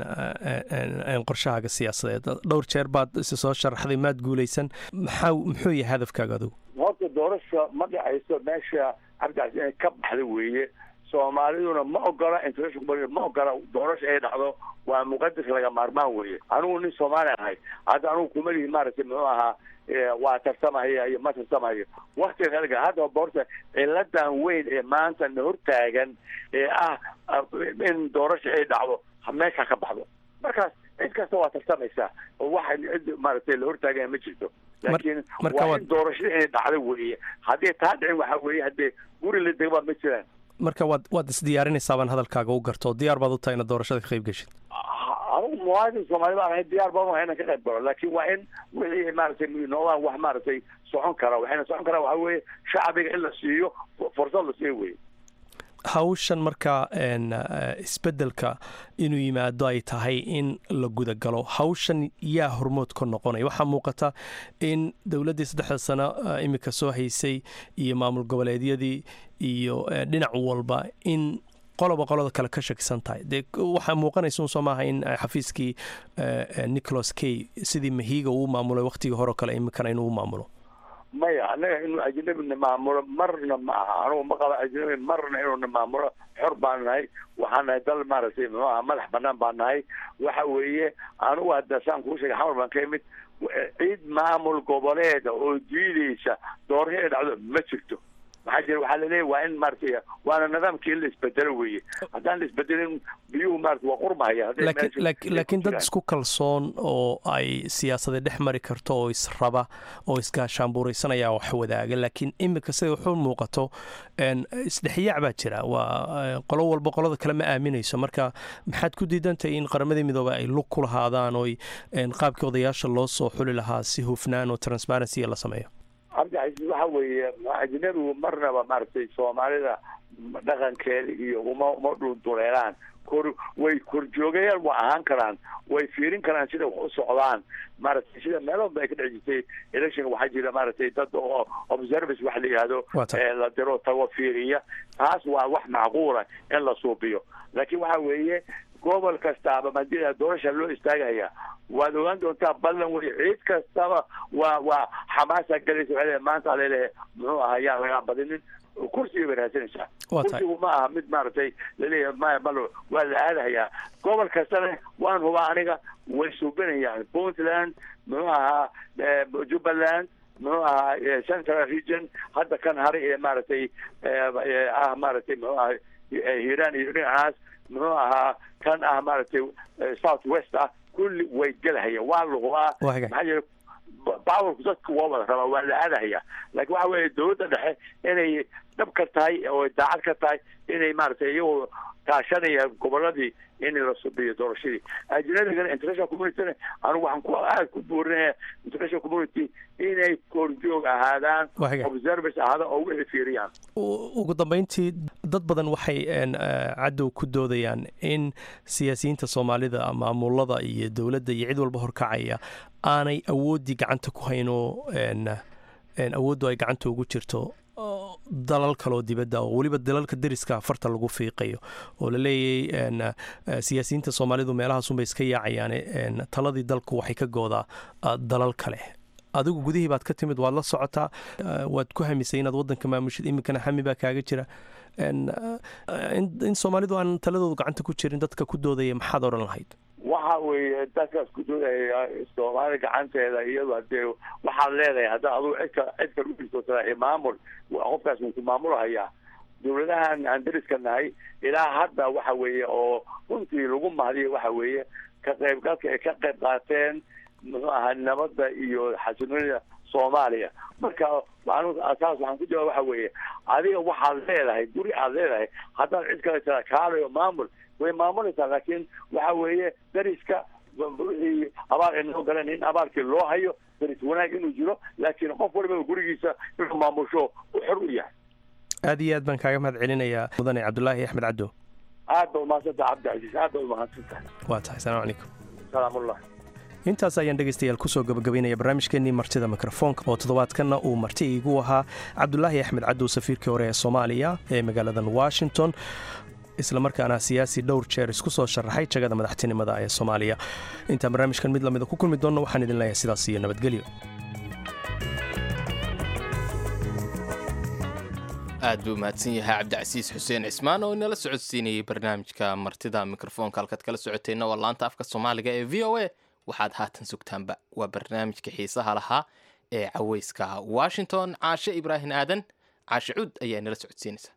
qorshahaaga siyaasadeed dhowr jeer baad isi soo sharaxday maad guulaysan maxaa muxuu yahay hadafkaaga adigu horta doorasha ma dhacayso meesha cabdicasiis inay ka baxda weeye soomaaliduna ma ogola international ma ogola doorasha ay dhacdo waa muqadas laga maarmaan weeye anigu nin soomaali ahay hadda anigu kuma lihi maaragtay muxuu ahaa waa tartamahaya iyo ma tartamahayo waktiga kalaga hadda boorta ciladan weyn ee maanta na hortaagan ee ah in doorasha ay dhacdo meesha ka baxdo markaas cid kasta waa tartamaysaa oo waxa cid maaragtay la hortaagan ma jirto laakiin waa in doorashada inay dhacdo weeye haddii taa dhicin waxaa weeye haddee guri la degba ma jiraan marka waad waad isdiyaarinaysaa baan hadalkaaga u garto diyaar baad u tahay inaad doorashada ka qayb geshid anigu muwaadin soomaali baan ahay diyaar baan ahay inaan ka qayb galo laakiin waa in wixii maaragtay noodaan wax maaragtay socon kara waxayna socon karaa waxaa weeye shacbiga in la siiyo fursad la siiyo weye hawshan markaa isbeddelka inuu yimaado ay tahay in la gudagalo hawshan yaa hormood ka noqonaya waxaa muuqata in dowladdii saddexda sano iminka soo haysay iyo maamul goboleedyadii iyo dhinac walba in qoloba qolada kale ka shakisan tahay dee waxaa muuqanaysa un soo maaha in xafiiskii nicholas kay sidii mahiiga uu maamulay waktigii hore kale iminkana inuu maamulo maya anaga inuu ajnabina maamulo marna ma aha anugu ma qaba ajnabi marna inuuna maamulo xor baan nahay waxaan nahay dal maaragtay muxuu aha madax banaan baan nahay waxa weeye anugu hadda saan kuu sheegay xamar baan ka imid ciid maamul goboleeda oo diidaysa doorasho ay dhacdo ma jirto maxaa jira waxaa laleeyahy waa in maaragtay waana nidaamkii in la isbedelo weeye haddaan la isbedelin biyuhu maarata waa qurmahaya laakiin dad isku kalsoon oo ay siyaasada dhex mari karto oo israba oo isgaashaanbuuraysanaya wax wadaaga laakiin iminka sida wuxuu muuqato isdhexyaac baa jira waa qolo walba qolada kale ma aaminayso marka maxaad ku diidantahay in qaramadii midoobe ay lug ku lahaadaan oo qaabkii odayaasha loo soo xuli lahaa si hufnaan oo transparency la sameeyo cabdicasiis waxa weeye ajnabigu marnaba maaragtay soomaalida dhaqankeeda iyo uma uma dhulduleelaan kor way korjoogayaan waa ahaan karaan way fiirin karaan sida wax u socdaan maaragtay sida meelooba ay ka dhex jirtay election waxaa jira maaragtay dad oo observers wax la yihahdo la diro tago fiiriya taas waa wax macquula in la suubiyo laakiin waxa weeye gobol kastaaba madida doorasha loo istaagaya waad ogaan doontaa ballan wey ciid kastaba waa waa xamaasa galaysa waxay leedahay maanta laleeyahay muxuu ahaa yaan lagaa badinin kursiga bay raadsanaysaa kursigu ma aha mid maaragtay laleeyahay maya bal waa la aadahayaa gobol kastana waan hubaa aniga way suubinayaan puntland muxuu ahaa jubbaland muxuu ahaa central region hadda kan hari ee maaragtay ah maaragtay muxuu ahaa hiiraan iyo dhinacaas muxuu ahaa kan ah maaragtay south west ah kulli way gelahayaan waa luqaa maxaa jira baawarku dadku waa wada rabaa waa la aadahaya laakiin waxa weeye dowladda dhexe inay dhab ka tahay oo daacad ka tahay inay maaragtay iyagoo kaashanaya goboladii in la subiyo doorashadii ajnabigana international community anigu waxaan ku aad ku buurinaya international community inay korjoog ahaadaan observers ahaadaan oo wixii fiiriyaan ugu dambeyntii dad badan waxay cadow ku doodayaan in siyaasiyiinta soomaalida maamulada iyo dowladda iyo cid walba horkacaya aanay awooddii gacanta ku hayno awooddu ay gacanta ugu jirto dalal kaloo dibadda oo weliba dalalka deriska farta lagu fiiqayo oo la leeyahay siyaasiyiinta soomaalidu meelahaasunbay iska yaacayaan taladii dalku waxay ka goodaa dalal kale adigu gudihii baad ka timid waad la socotaa waad ku hamisay inaad waddanka maamushid iminkana xami baa kaaga jira in soomaalidu aan taladoodu gacanta ku jirin dadka ku doodaya maxaad odhan lahayd waxa weeye dadkaas ku doodaya soomaali gacanteeda iyadu hadee waxaad leedahay hadda aduu cidka cid kale ujirsootaa maamul qofkaas wuu ku maamulhayaa dowladahan aan deriska nahay ilaa hadda waxa weeye oo runtii lagu mahdiyo waxa weeye ka qaybgalka ay ka qayb qaateen muxuu ahaa nabadda iyo xasiloonida soomaaliya marka asaas waxaan ku jawaab waxa weeye adiga waxaad leedahay guri aad leedahay haddaan cid kale tira kaalayo maamul way maamulaysaa laakiin waxa weeye dariska wixii abaar ay noo galeen in abaarkii loo hayo daris wanaag inuu jiro laakiin qof waliba gurigiisa inuu maamusho u xor u yahay aad iyo aad baan kaaga mahad celinayaa mudane cabdulaahi axmed cabdo aad ba umahadsantaha cabdicasiis aad ba umahadsantaha waa tahay asalaamu calaykum salaamullah intaas ayaan dhegaystayaal kusoo gabagabaynaya barnaamijkeennii martida mikrofoonka oo toddobaadkanna uu marti iigu ahaa cabdulaahi axmed cabdow safiirkii hore ee soomaaliya ee magaaladan washington isla markaana siyaasi dhowr jeer isku soo sharaxay jagada madaxtinimada ee soomaaliya intaan barnaamijkan mid lamida ku kulmi doonno waxaan idin leeyahay sidaas iyo nabadgelyo aad buu mahadsan yahay cabdicasiis xuseen cismaan oo inala socodsiinayay barnaamijka martida mikrofoonka halkaad kala socoteenna waa laanta afka soomaaliga ee v o a waxaad haatan sugtaanba waa barnaamijka xiisaha lahaa ee caweyska washington caashe ibraahim aadan caashe cuud ayaa inala socodsiinaysa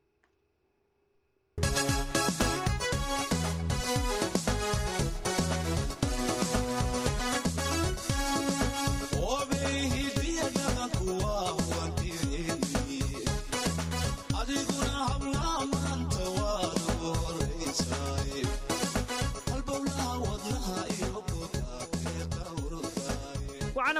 Albowlaha wadnaha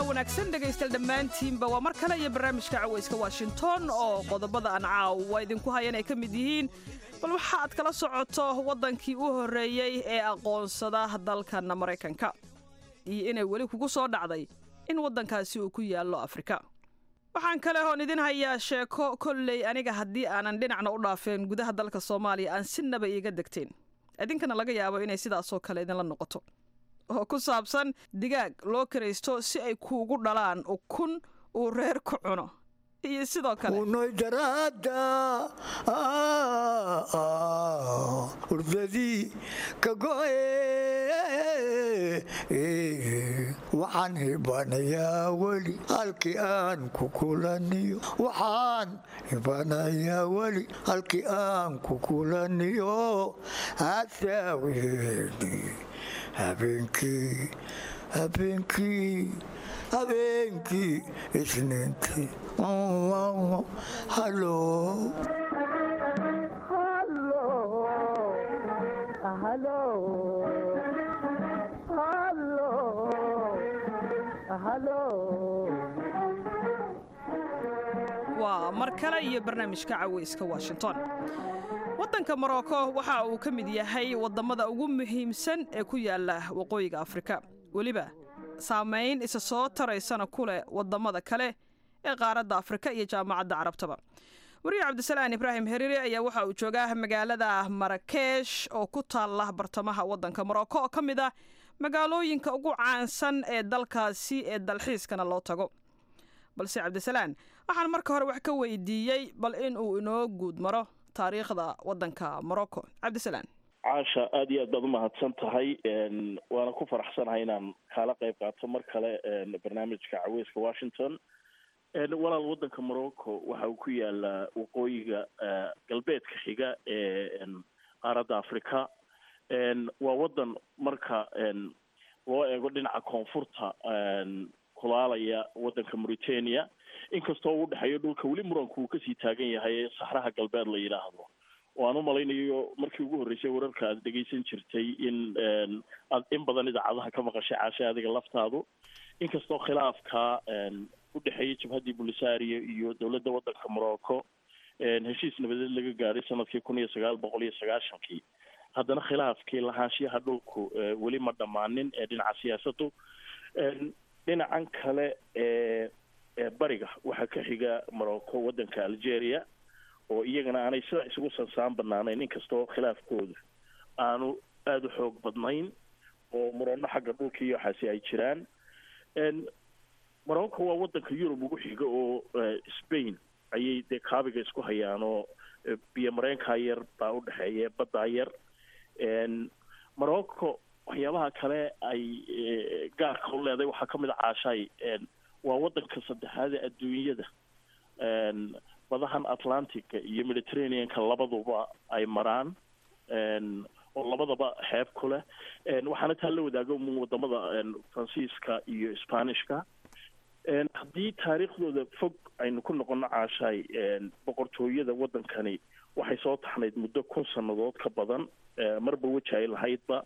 wanaagsan dhegaystayaal dhammaantiinba waa mar kale iyo barnaamijka cawayska washington oo qodobada aan caawa idinku hayan ay ka mid yihiin bal waxa aad kala socoto waddankii u horreeyey ee aqoonsada dalkana maraykanka iyo inay weli kugu soo dhacday in waddankaasi uu ku yaallo afrika waxaan kale hoon idin hayaa sheeko kolley aniga haddii aanan dhinacna u dhaafeen gudaha dalka soomaaliya aan sinaba iiga degteen idinkana laga yaabo inay sidaasoo kale idinla noqoto oo ku saabsan digaag loo karaysto si ay kuugu dhalaan ukun uu reer ku cuno iyo sidoo kale urdadii ka go'e waxaan hibanayaa weli halkii aan ku kulaniyo waxaan hibanayaa weli halkii aan ku kulaniyo hasaaweeni habeenkii habeenkii habeenkii isniintii halo waa mar kale iyo barnaamijka cawayska washington waddanka morocco waxa uu ka mid yahay waddamada ugu muhiimsan ee ku yaala waqooyiga afrika weliba saamayn isa soo taraysana ku leh waddamada kale ee qaaradda afrika iyo jaamacadda carabtaba wariye cabdisalaan ibraahim heriire ayaa waxa uu joogaa magaalada marakesh oo ku taalla bartamaha waddanka morocco oo ka mid ah magaalooyinka ugu caansan ee dalkaasi ee dalxiiskana loo tago balse cabdisalaan waxaan marka hore wax ka weydiiyey bal in uu inoo guud maro taariikhda waddanka morocco cabdisalaan caasha aad iyo aad baad umahadsan tahay waana ku faraxsanahay inaan kaala qayb qaato mar kale barnaamijka caweyska washington walaal waddanka morocco waxa uu ku yaalaa waqooyiga galbeedka xiga ee qaaradda africa waa waddan marka loo eego dhinaca koonfurta kulaalaya waddanka mauritania inkastoo uu dhexeeyo dhulka weli muranku uu kasii taagan yahay saxraha galbeed la yidhaahdo oo aan u malaynayo markii ugu horreysay wararka aad dhegaysan jirtay in aad in badan idaacadaha ka maqashay caashay adiga laftaadu inkastoo khilaafka u dhexeeyay jabhaddii bulisario iyo dowladda waddanka morocco heshiis nabadeed laga gaadhay sanadkii kun iyo sagaal boqol iyo sagaashankii haddana khilaafkii lahaanshiyaha dhulku weli ma dhammaanin ee dhinaca siyaasaddu dhinacan kale ee bariga waxaa ka xiga morocco waddanka algeria oo iyagana aanay sidaa isugu sansaan banaanayn inkastoo khilaafkooda aanu aada u xoog badnayn oo murano xagga dhulka iyo waxaasi ay jiraan morocco waa waddanka yurub ugu xiga oo spain ayay dee kaabiga isku hayaan oo biyo mareenkaa yar baa u dhexeeya baddaa yar morocco waxyaabaha kale ay gaarka u leedahay waxaa ka mid a caashaay waa waddanka saddexaad ee adduunyada badahan atlantica iyo mediterraneanka labaduba ay maraan oo labadaba xeeb ku leh waxaana taa la wadaago wadamada faransiiska iyo spanishka haddii taariikhdooda fog aynu ku noqono caashaay boqortooyada waddankani waxay soo taxnayd muddo kun sannadood ka badan marba weji ay lahaydba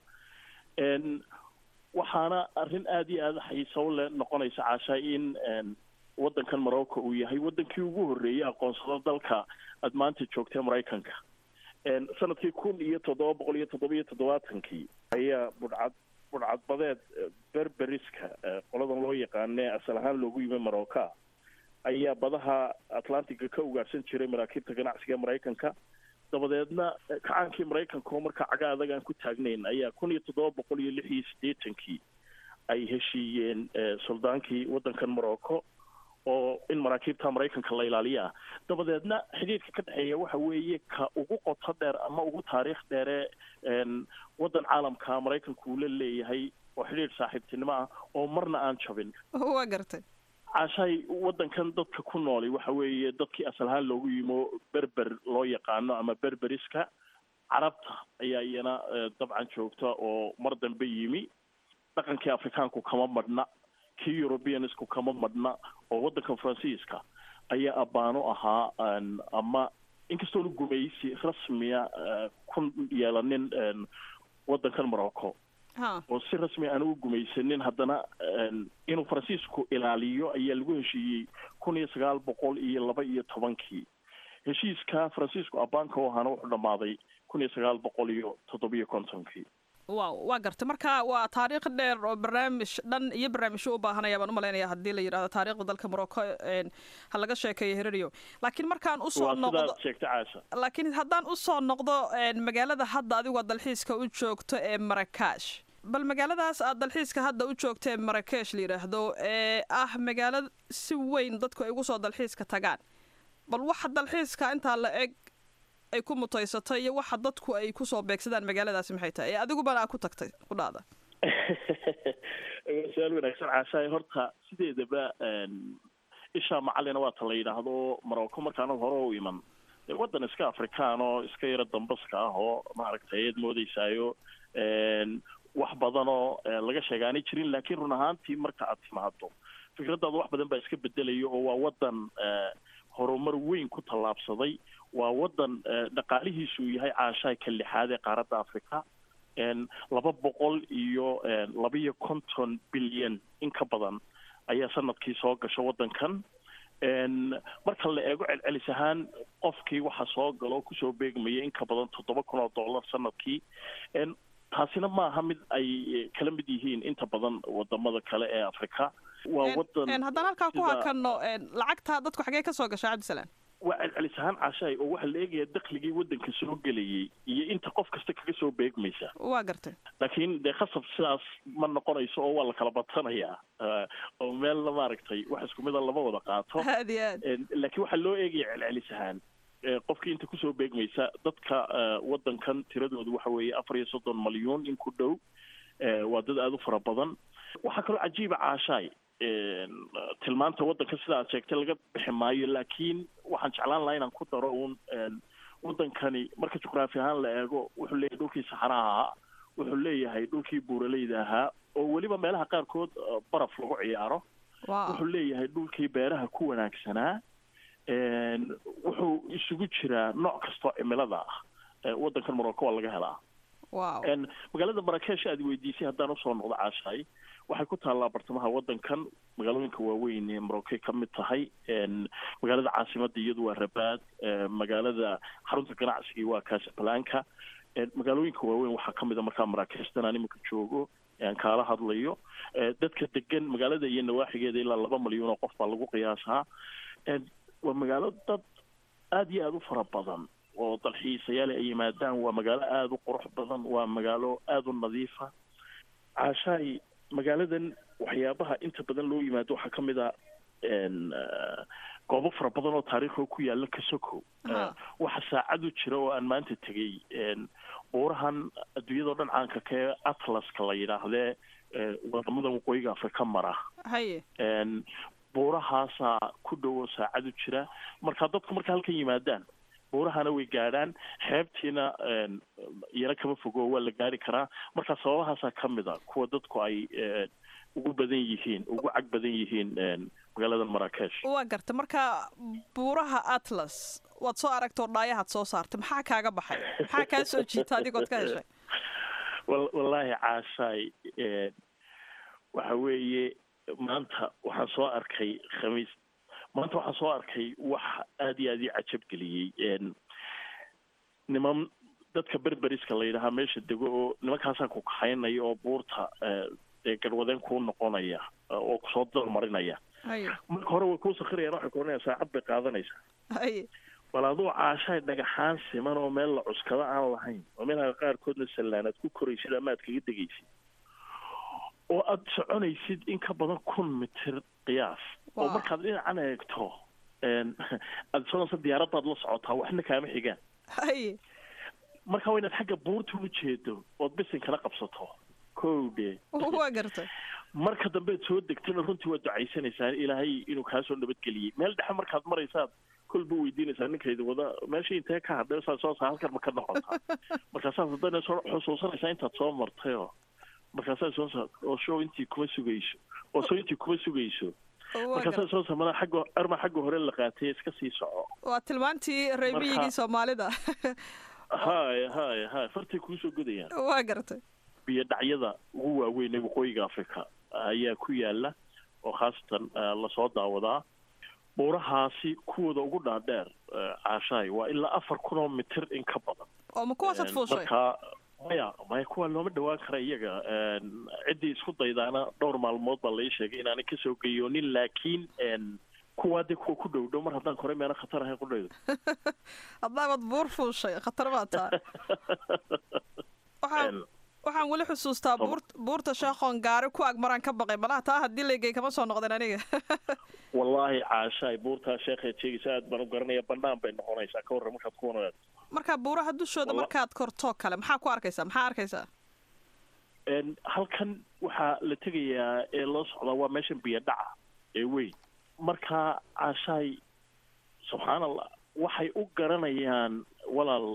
waxaana arrin aada iyo aada xiiso le noqonaysa caashaay in waddankan morocco uu yahay waddankii ugu horreeyey aqoonsado dalka aada maanta joogtay maraykanka sanadkii kun iyo toddoba boqol iyo toddoba iyo toddobaatankii ayaa budhcad budhcadbadeed berberiska qoladan loo yaqaane asal ahaan loogu yimi morocco ayaa badaha atlantica ka ugaarsan jiray maraakiibta ganacsiga maraykanka dabadeedna kacaankii maraykanka oo markaa caga adag aan ku taagnayn ayaa kun iyo toddoba boqol iyo lix iyo siddeetankii ay heshiiyeen suldaankii waddankan morocco oo in maraakiibta maraykanka la ilaaliyaa dabadeedna xidhiidka ka dhexeeya waxa weeye ka ugu qoto dheer ama ugu taariikh dheere waddan caalamka maraykanku uu la leeyahay oo xidhiidh saaxiibtinimo ah oo marna aan jabin waa gartay caashaay waddankan dadka ku nooli waxa weeye dadkii asal ahaan loogu yimo berber loo yaqaano ama berberiska carabta ayaa iyana dabcan joogta oo mar dambe yimi dhaqankii afrikaanku kama madhna kii europeanisku kama madhna oo waddanka faransiiska ayaa abbaano ahaa ama inkastoona gumaysi rasmiya ku yeelanin waddankan morocco oo si rasmi aan u gumaysanin haddana inuu faransiisku ilaaliyo ayaa lagu heshiiyey kun iyo sagaal boqol iyo laba iyo tobankii heshiiska faransiisku abaanka u ahaana wuxuu dhammaaday kun iyo sagaal boqol iyo toddobiyo kontonkii waaw waa gartay marka waa taariikh dheer oo barnaamij dhan iyo barnaamijyo u baahanaya baan u malaynayaa haddii la yidhahdo taariikhda dalka Morocco ha laga sheekeeyo hereriyo laakiin markaan u soo noqdo laakiin haddaan u soo noqdo magaalada hadda adigu dalxiiska u joogto ee Marrakesh bal magaaladaas aad dalxiiska hadda u joogto ee Marrakesh la yidhaahdo ee ah magaalada si weyn dadku ay ugu soo dalxiiska tagaan bal waxa dalxiiska intaa la eg ay ku mutaysatay iyo waxa dadku ay ku soo beegsadaan magaaladaas maxay tahay ee adigu bana ku tagtay ku dhaada su'aal wanaagsan caashay horta sideedaba isha macallina waa ta la yidhaahdo Morocco markaan hore u iman waddan iska Afrikaan oo iska yara dambaska ah oo maaragtay eed moodaysaayo wax badan oo laga sheegaanay jirin laakiin run ahaantii marka aad timaado fikradaadu wax badan baa iska bedelayo oo waa waddan horumar weyn ku tallaabsaday waa waddan dhaqaalihiisu yahay caashay ka lixaad ee qaaradda Afrika laba boqol iyo laba iyo konton bilyan in ka badan ayaa sanadkii soo gasho waddankan marka la eego celcelis ahaan qofkii waxa soo galo kusoo beegmaya in ka badan toddoba kun oo dollar sanadkii taasina maaha mid ay kala mid yihiin inta badan wadamada kale ee Afrika waa wadan haddaan halkaa ku hakano lacagta dadku xagee ka soo gashaa Cabdisalaan waa celcelis ahaan caashay oo waxa la eegaya dakhligii waddanka soo gelayay iyo inta qof kasta kaga soo beegmaysa waa gartay laakiin dee khasab sidaas ma noqonayso oo waa la kala badanayaa oo meel la maaragtay wax isku mid a lama wada qaato laakiin waxaa loo eegaya celcelis ahaan qofkii inta kusoo beegmaysa dadka waddankan tiradoodu waxa weeye afar iyo soddon malyuun in ku dhow waa dad aada u fara badan waxaa kaloo cajiiba caashaay tilmaanta waddanka sida aad sheegtay laga bixi maayo laakiin waxaan jeclaan lahaa inaan ku daro uun waddankani marka juqraafi ahaan la eego wuxuu leeyahay dhulkii saxaraha ahaa wuxuu leeyahay dhulkii buuraleyda ahaa oo weliba meelaha qaarkood baraf lagu ciyaaro wuxuu leeyahay dhulkii beeraha ku wanaagsanaa wuxuu isugu jiraa nooc kastoo cimilada ah waddankan Morocco waa laga helaa magaalada Marrakesh aad weydiisay haddaan usoo noqdo caashay waxay ku taallaa bartamaha waddankan magaalooyinka waaweyn ee Morocco ka mid tahay magaalada caasimadda iyadu waa Rabat magaalada xarunta ganacsiga waa Casablanca magaalooyinka waaweyn waxaa ka mid a markaa Marrakesh tan animka joogo aan kaala hadlayo dadka degan magaalada iyo nawaaxigeeda ilaa laba malyan oo qof baa lagu qiyaasaa waa magaalo dad aad iyo aad u fara badan oo dalxiisayaal ay yimaadaan waa magaalo aada u qurux badan waa magaalo aada u nadiifa caashaay magaaladan waxyaabaha inta badan loo yimaado waxaa ka mid a goobo fara badan oo taariikho ku yaala Kasoko waxa saacadu jira oo aan maanta tegay buurahan adduunyadoo dhan caanka ka Atlaska la yidhaahdee wadamada waqooyiga Afrika mara haye buurahaasaa ku dhowo saacadu jira marka dadku marka halkan yimaadaan buurahana way gaadhaan xeebtiina yara kama fogo waa la gaari karaa marka sababahaasaa ka mid a kuwa dadku ay ugu badan yihiin ugu cag badan yihiin magaalada Marrakesh waa garta marka buuraha Atlas waad soo aragtoo dhaayahaad soo saartay maxaa kaaga baxay maxaa kaa soo jiita adigood ka heshay wallaahi caashay waxa weeye maanta waxaan soo arkay khamiis maanta waxaan soo arkay wax aada iyo aada ii cajab geliyey niman dadka berberiska la yidhahaa meesha dego oo nimankaasaa ku kaxaynaya oo buurta dee garwadeen kuu noqonaya oo kusoo dalmarinaya marka hore way kuu sakirayaan waxay ku oranayaan saacad bay qaadanaysaa bal aduu caashaay dhagaxaan siman oo meel la cuskado aan lahayn oo meelaha qaarkoodna sallaan aad ku koraysid ama aad kaga degaysid oo aad soconaysid in ka badan kun mitir qiyaas oo markaad dhinacan eegto aad soconaysa diyaaradaad la socotaa waxna kaama xigaan marka waa inaad xagga buurta u jeedo ood bisin kala qabsato kowdhe waa gartay marka dambeed soo degtana runtii waa ducaysanaysaa ilaahay inuu kaa soo nabadgeliyey meel dhexe markaad maraysaad kolba weydiinaysaa ninkayda wada meesha intee ka hadhay saa soo saa halkan ma ka noqotaa markaasaad haddana soo xusuusanaysaa intaad soo martayoo markaasaa soo oo show intii kuma sugayso oo soo intii kuma sugayso markaasaa soo samana xagga arma xagga hore la qaatay iska sii soco waa tilmaantii reebiyigii Soomaalida hay hay hay fartay kuu soo godayaan waa gartay biyo dhacyada ugu waaweyn ee waqooyiga africa ayaa ku yaala oo khaasatan lasoo daawadaa. buurahaasi kuwooda ugu dhaadheer caashaay waa ilaa afar kun oo mitir in ka badan. oo ma kuwaasaad fuushay? marka maya maya kuwa looma dhawaan kara iyaga. ciddii isku daydaana dhowr maalmood baa lai sheegay inaanay kasoo geyoonin, laakiin kuwaa dee kuwa ku dhow dhow mar haddaan koray meena khatar ahayn qudhaydo. haddaabad buur fuushay khatar baa tahay. waxaan waxaan weli xusuustaa buurta sheekhoon gaari ku agmaraan ka baqay malaha taa haddii laygey kama soo noqdeen aniga. wallaahi caashaay buurtaa sheekhaad sheegaysa aad baan u garanaya bannaan bay noqonaysaa ka warran markaad ku wanaad. marka buuraha dushooda markaad kortoo kale maxaa ku arkaysaa maxaa arkaysaa? halkan waxaa la tegayaa ee loo socdaa waa meeshan biyo dhaca ee weyn. marka caashaay subxaan allah waxay u garanayaan walaal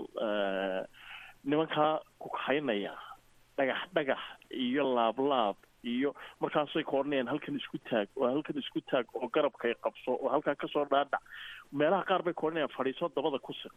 nimankaa ku kaxaynaya dhagax dhagax iyo laablaab iyo markaasay koornayaan halkan isku taag oo halkan isku taag oo garabkay qabso oo halkaa kasoo dhaadhac. meelaha qaar bay koornayaan fadhiiso dabada ku siq.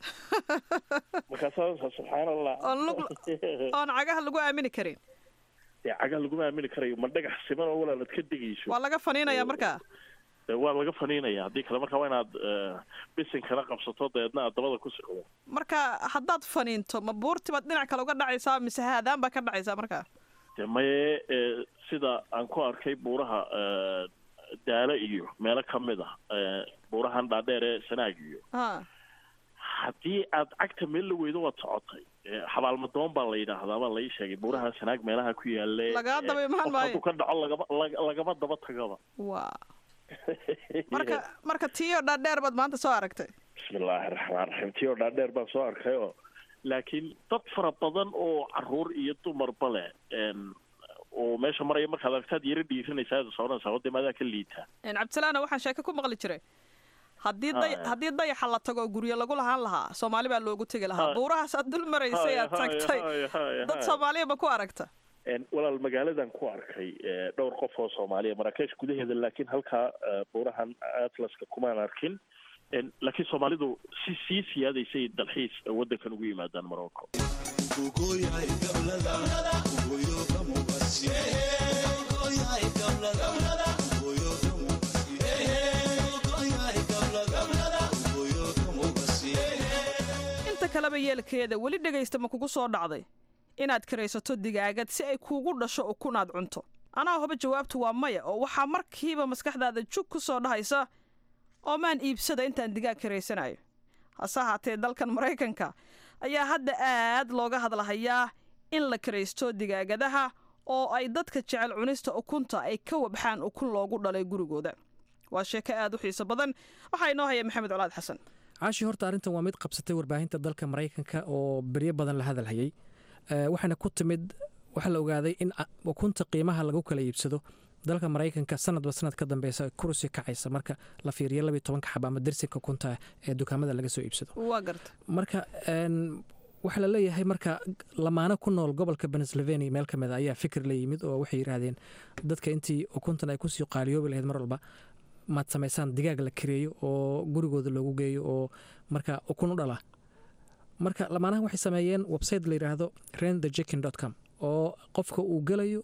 markaasaa subxaan allah oon cagaha lagu aamini karin. dee cagaha laguma aamini karayo ma dhagax siman oo walaal aad ka degayso. waa laga faniinaya markaa. waa laga faniinaya haddii kale markaa waa inaad bisinkana qabsato dabeedna aad dabada ku siqdo. marka haddaad faniinto ma buurti baad dhinac kale uga dhacaysaa mise haadaan baa ka dhacaysaa markaa? de maye sida aan ku arkay buuraha daale iyo meelo kamid ah buurahan dhaadheer ee sanaag iyo haddii aad cagta meel la weydo waad socotay. xabaalmadoon baa la yidhaahdaa baa lai sheegay buuraha sanaag meelaha ku yaale lagaa daba imaan maayo. hadduu ka dhaco lagaba lagama daba tagaba. wa marka marka tiyo dhaadheer baad maanta soo aragtay? bismillaahi raxmaan raxiim tiyo dhaadheer baan soo arkay oo laakiin dad fara badan oo caruur iyo dumarba leh oo meesha maraya markaad aragtaad yaro dhiiranaysaa soconaysaa wadda maadaa ka liitaa. cabdisalaana waxaan sheeko ku maqli jiray haddii day haddii dayaxa la tago guryo lagu lahaan lahaa soomaali baa loogu tegi lahaa. buurahaas aad dul maraysay aad tagtay dad soomaaliya ma ku aragta? walaal magaaladan ku arkay dhowr qof oo soomaaliya maraakesh gudaheeda, laakiin halkaa buurahan atlaska kumaan arkin. laakiin soomaalidu si sii siyaadaysay dalxiis waddankan ugu yimaadaan morocco. inta kaleba yeelkeeda weli dhegaysta ma kugu soo dhacday inaad karaysato digaagad si ay kuugu dhasho ukunaad cunto? anaa hoba jawaabtu waa maya, oo waxaa markiiba maskaxdaada jug ku soo dhahaysa oo maan iibsada intaan digaag karaysanayo. hase ahaatee dalkan maraykanka ayaa hadda aad looga hadlahayaa in la karaysto digaagadaha oo ay dadka jecel cunista ukunta ay ka wabxaan ukun loogu dhalay gurigooda. waa sheeko aad u xiiso badan. waxaa inoo haya maxamed colaad xasan. caashi horta arrintan waa mid qabsatay warbaahinta dalka maraykanka oo beryo badan la hadalhayay. waxaana ku timid waxaa la ogaaday in ukunta qiimaha lagu kala iibsado dalka maraykanka sanadba sanad ka dambeysa kursi kacaysa marka la fiiriyo labiyo tobanka xaba ama dersinka ukunta ee dukaamada laga soo iibsado. waa garta marka waxaa la leeyahay marka lamaano ku nool gobolka Pennsylvania meel ka mid ah ayaa fikir la yimid oo waxay yiraahdeen dadka intii ukuntan ay ku sii qaaliyoobi lahayd mar walba maad samaysaan digaag la kareeyo oo gurigooda loogu geeyo oo marka ukun u dhala. marka lamaanahan waxay sameeyeen website la yiraahdo rent the chicken dot com oo qofka uu galayo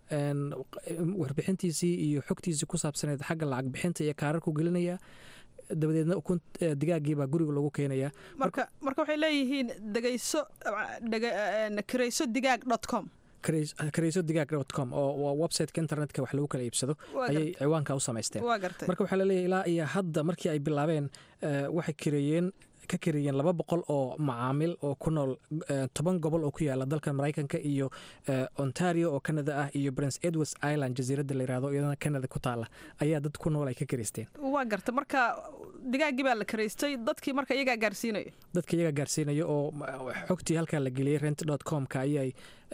warbixintiisii iyo xogtiisii ku saabsaneed xagga lacag bixinta iyo kaararku gelinaya dabadeedna ukun digaaggii baa guriga loogu keenaya. marka marka waxay leeyihiin degayso karayso digaag dot com karayso digaag dot com oo waa websiteka internetka wax lagu kala iibsado ayay ciwaanka u samaysteen. marka waxaa la leeyahay ilaa iyo hadda markii ay bilaabeen waxay kareeyeen ka kariyeen laba boqol oo macaamil oo ku nool toban gobol oo ku yaala dalka maraykanka iyo Ontario oo Canada ah iyo Prince Edward Island jasiiradda la yiraahdo iyadana Canada ku taala ayaa dad ku nool ay ka kareysteen. waa garta marka digaagii baa la kareystay dadkii marka iyaga gaarsiinay dadkii iyaga gaarsiinay oo xogtii halka la geliyay rent dot com ka ayay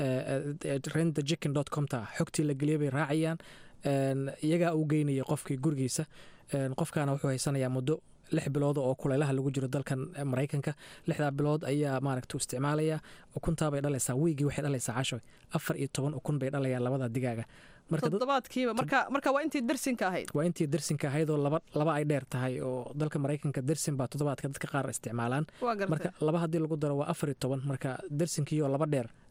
rent the chicken dot com ta xogtii la geliyay bay raacayaan iyaga u geynaya qofkii gurigiisa. qofkaana wuxuu haysanayaa muddo lix bilood oo kulaylaha lagu jiro dalkan maraykanka. lixdaa bilood ayaa maaragta isticmaalaya ukuntaa bay dhalaysaa wiigii waxay dhalaysaa casho afar iyo toban ukun bay dhalayaan labada digaaga toddobaadkiiba. marka marka waa intii dersinka ahayd waa intii dersinka ahayd oo laba laba ay dheer tahay oo dalka maraykanka dersin baa toddobaadka dadka qaar isticmaalaan. marka laba haddii lagu daro waa afar iyo toban marka dersinkii oo laba dheer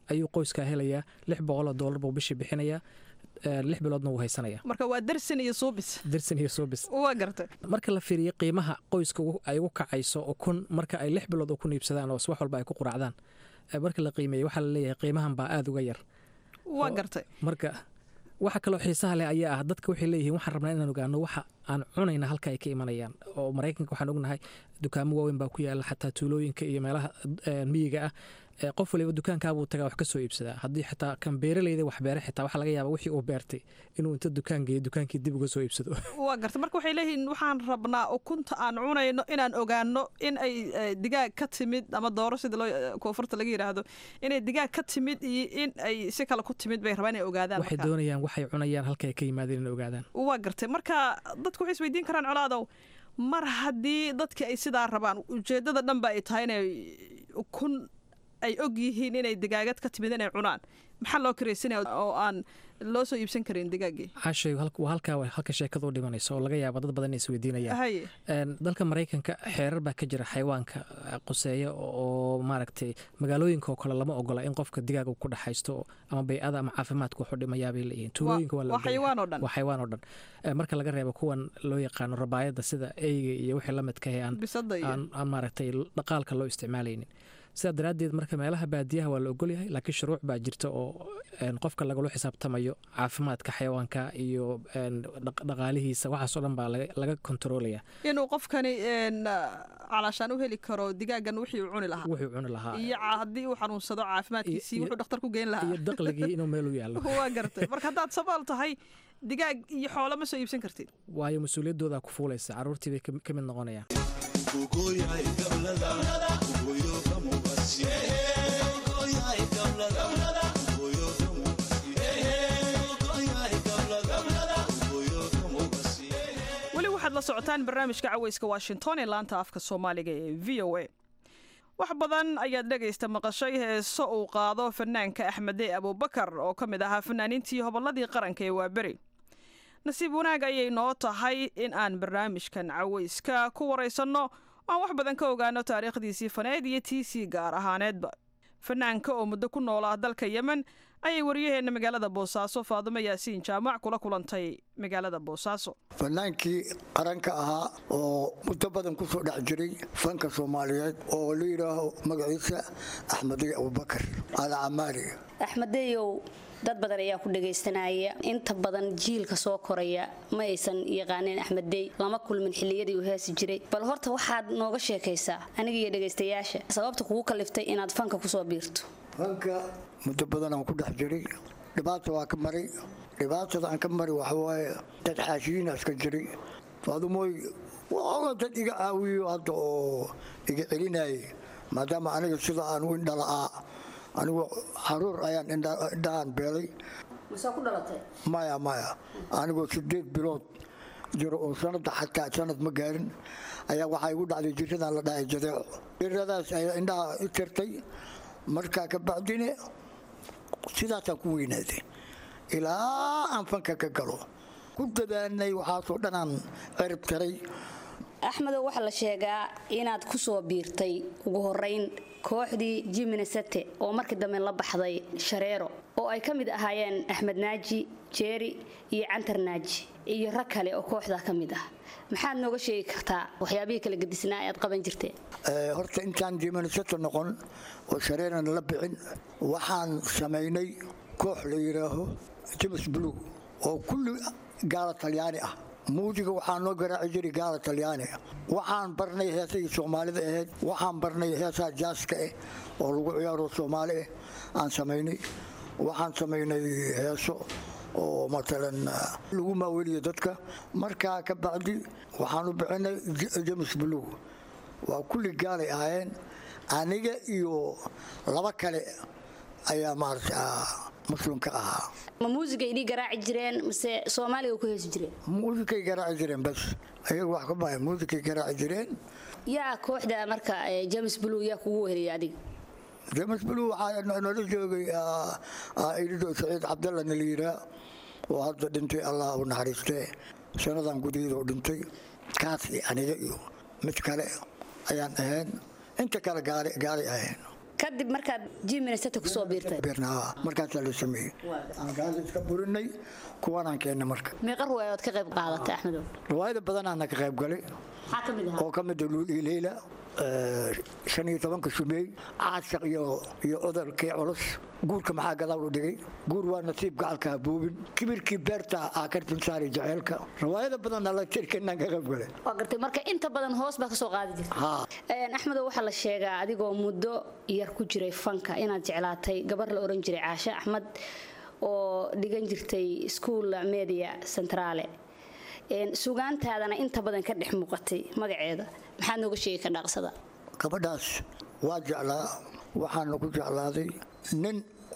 ayuu qoyskaa helayaa lix boqoloo doolar buu bishii bixinayaa lix biloodna wuu haysanaya marka waa darsin iyo suubis darsin iyo suubis waa gartay marka la fiiriyo qiimaha qoyska ay ugu kacayso oo kun marka ay lix bilood oo ku iibsadaan oo wax walba ay ku quraacdaan marka la qiimeeyo waxaa la leeyahay qiimahan baa aada uga yar waa gartay marka waxa kaloo xiisaha leh ayaa ah dadka waxay leeyihiin waxaan rabnaa inaan ogaano waxa aan cunayna halka ay ka imanayaan oo maraykanka waxaan ognahay dukaamo waaweyn baa ku yaala xataa tuulooyinka iyo meelaha miyiga ah qof waliba dukaankaabuu tagaa wax ka soo iibsadaa haddii xitaa kan beeraleyda wax beere xitaa waxaa laga yaabaa wixii uu beertay inuu inta dukaan geeyo dukaankii dib uga soo iibsado waa gartay marka waxay leeyihiin waxaan rabnaa ukunta aan cunayno inaan ogaano in ay digaag ka timid ama dooro sida loo koonfurta laga yidhaahdo inay digaag ka timid iyo in ay si kale ku timid bay rabaan inay ogaadaan waxay doonayaan waxay cunayaan halka ay ka yimaadeen inay ogaadaan waa gartay marka dadku waxay isweydiin karaan colaadow mar haddii dadka ay sidaa rabaan ujeeddada dhanba ay tahay inay ukun ay og yihiin inay digaagad ka timid inay cunaan maxaa loo karaysanaya oo aan loo soo iibsan karin digaaggii xashay waa halkaa halka sheekada u dhimanayso oo laga yaaba dad badan inay isweydiinayaan dalka maraykanka xeerar baa ka jira xayawaanka quseeya oo maaragtay magaalooyinka oo kale lama ogola in qofka digaaga ku dhexaysto ama bay'ada ama caafimaadka wuxuu dhimayaabay leeyihiin tuulooyinka waa xayawaan oo dhan waa xayawaan oo dhan marka laga reebo kuwan loo yaqaano rabaayada sida eyga iyo wixii la midka ah aan aan maaragtay dhaqaalka loo isticmaalaynin sidaa daraaddeed marka meelaha baadiyaha waa la ogolyahay laakiin shuruuc baa jirta oo qofka lagula xisaabtamayo caafimaadka xayawaanka iyo dhaqaalihiisa waxaasoo dhan baa laga kontaroolaya inuu qofkani calaashaan u heli karo digaagan wixii uu cuni lahaa wuxuu cuni lahaa iyo haddii uu xanuunsado caafimaadkiisii wuxuu dhakhtar ku geyn lahaa iyo dakhligii inuu meel u yaallo waa gartay marka haddaad sabaal tahay digaag iyo xoolo ma soo iibsan kartid waayo mas-uuliyaddoodaa ku fuulaysa carruurtii bay ka mid noqonayaan weli waxaad la socotaan barnaamijka caweyska washington ee laanta afka soomaaliga ee v o a wax badan ayaad dhegaysta maqashay heeso uu qaado fanaanka axmede abubakar oo ka mid ahaa fanaaniintii hobolladii qaranka ee waaberi nasiib wanaag ayay noo tahay in aan barnaamijkan caweyska ku waraysanno aan wax badan ka ogaano taariikhdiisii faneed iyo tiisii gaar ahaaneedba fanaanka oo muddo ku noolaa dalka yemen ayay wariyaheenna magaalada boosaaso faadumo yaasiin jaamac kula kulantay magaalada boosaaso fanaankii qaranka ahaa oo muddo badan ku soo dhex jiray fanka soomaaliyeed oo la yidhaaho magaciisa axmedey abubakar alcamaari axmedeyow dad badan ayaa ku dhagaystanaya inta badan jiilka soo koraya ma aysan yaqaaneen axmedey lama kulmin xilliyadii uu heesi jiray bal horta waxaad nooga sheekaysaa aniga iyo dhagaystayaasha sababta kugu kaliftay inaad fanka kusoo biirto fanka muddo badan aan ku dhex jiray dhibaata waa ka maray dhibaatada aan ka mari waxawaaye dad xaashiyiina iska jiray faadumooy waa dad iga caawiyo hadda oo iga celinayay maadaama aniga sida aan u indhala'aa anigu caruur ayaan indhahaan beelay maya maya anigoo sideed bilood jiro oo sanada xataa sanad ma gaarin ayaa waxaa igu dhacday jiradan la dhahay jadeeco jiradaas ayaa indhaha i tirtay markaa ka bacdine sidaasaan ku weynaaday ilaa aan fanka ka galo ku dadaanay waxaasoo dhanaan cirib taray axmedow waxaa la sheegaa inaad ku soo biirtay ugu horeyn kooxdii jiminasate oo markii dambe la baxday shareero oo ay ka mid ahaayeen axmed naaji jeeri iyo cantar naaji iyo rag kale oo kooxdaa ka mid ah maxaad nooga sheegi kartaa waxyaabihii kala gedisnaa aad qaban jirteen horta intaan jiminasate noqon oo shareerana la bixin waxaan samaynay koox la yidhaaho james blue oo kulli gaala talyaani ah muusiga waxaan noo garaaci jiray gaala talyaani waxaan barnay heesahii soomaalida ahayd waxaan barnay heesaha jaaska ah oo lagu ciyaaro soomaali ah aan samaynay waxaan samaynay heeso oo matalan lagu maaweliyo dadka markaa ka bacdi waxaan u bixinay james blue waa kulli gaalay ahaayeen aniga iyo laba kale ayaa maarata muslimka ahaa ma muusiga idii garaaci jireen mase soomaaliga ku heesi jireen muusikay garaaci jireen bas ayaga wax ka bahay muusikay garaaci jireen yaa kooxda marka james blue yaa kugu weheliyay adiga james blue waxaa noola joogay ilido saciid cabdalla na la yiraa oo hadda dhintay allah u naxariistee sanadan gudaheeda oo dhintay kaasi aniga iyo mid kale ayaan ahayn inta kale gaalay ahayn kadib markaad jiminasata kusoo biirtay markaasaa la sameeyey aan gaada iska burinay kuwanaan keennay marka meeqa ruwaayood ka qayb qaadatay axmedow ruwaayada badanaana ka qayb galay maxaa ka mid ahaa oo ka mid ah luul ilayla shan iyo tobanka shumeey caashaq iyo iyo odolkii culus guurka maxaa gadaal u dhigay guur waa nasiib gacalka habuubin kibirkii beerta aa kartin saari jaceylka riwaayada badanna la tirkanaan ka qayb galay waa gartay marka inta badan hoos baa ka soo qaadi jirtay axmedow waxaa la sheegaa adigoo muddo yar ku jiray fanka inaad jeclaatay gabar la oran jiray caashe axmed oo dhigan jirtay school media centrale sugaantaadana inta badan ka dhex muuqatay magaceeda maxaad nooga sheegi ka dhaaqsada gabadhaas waa jeclaa waxaana ku jeclaaday nin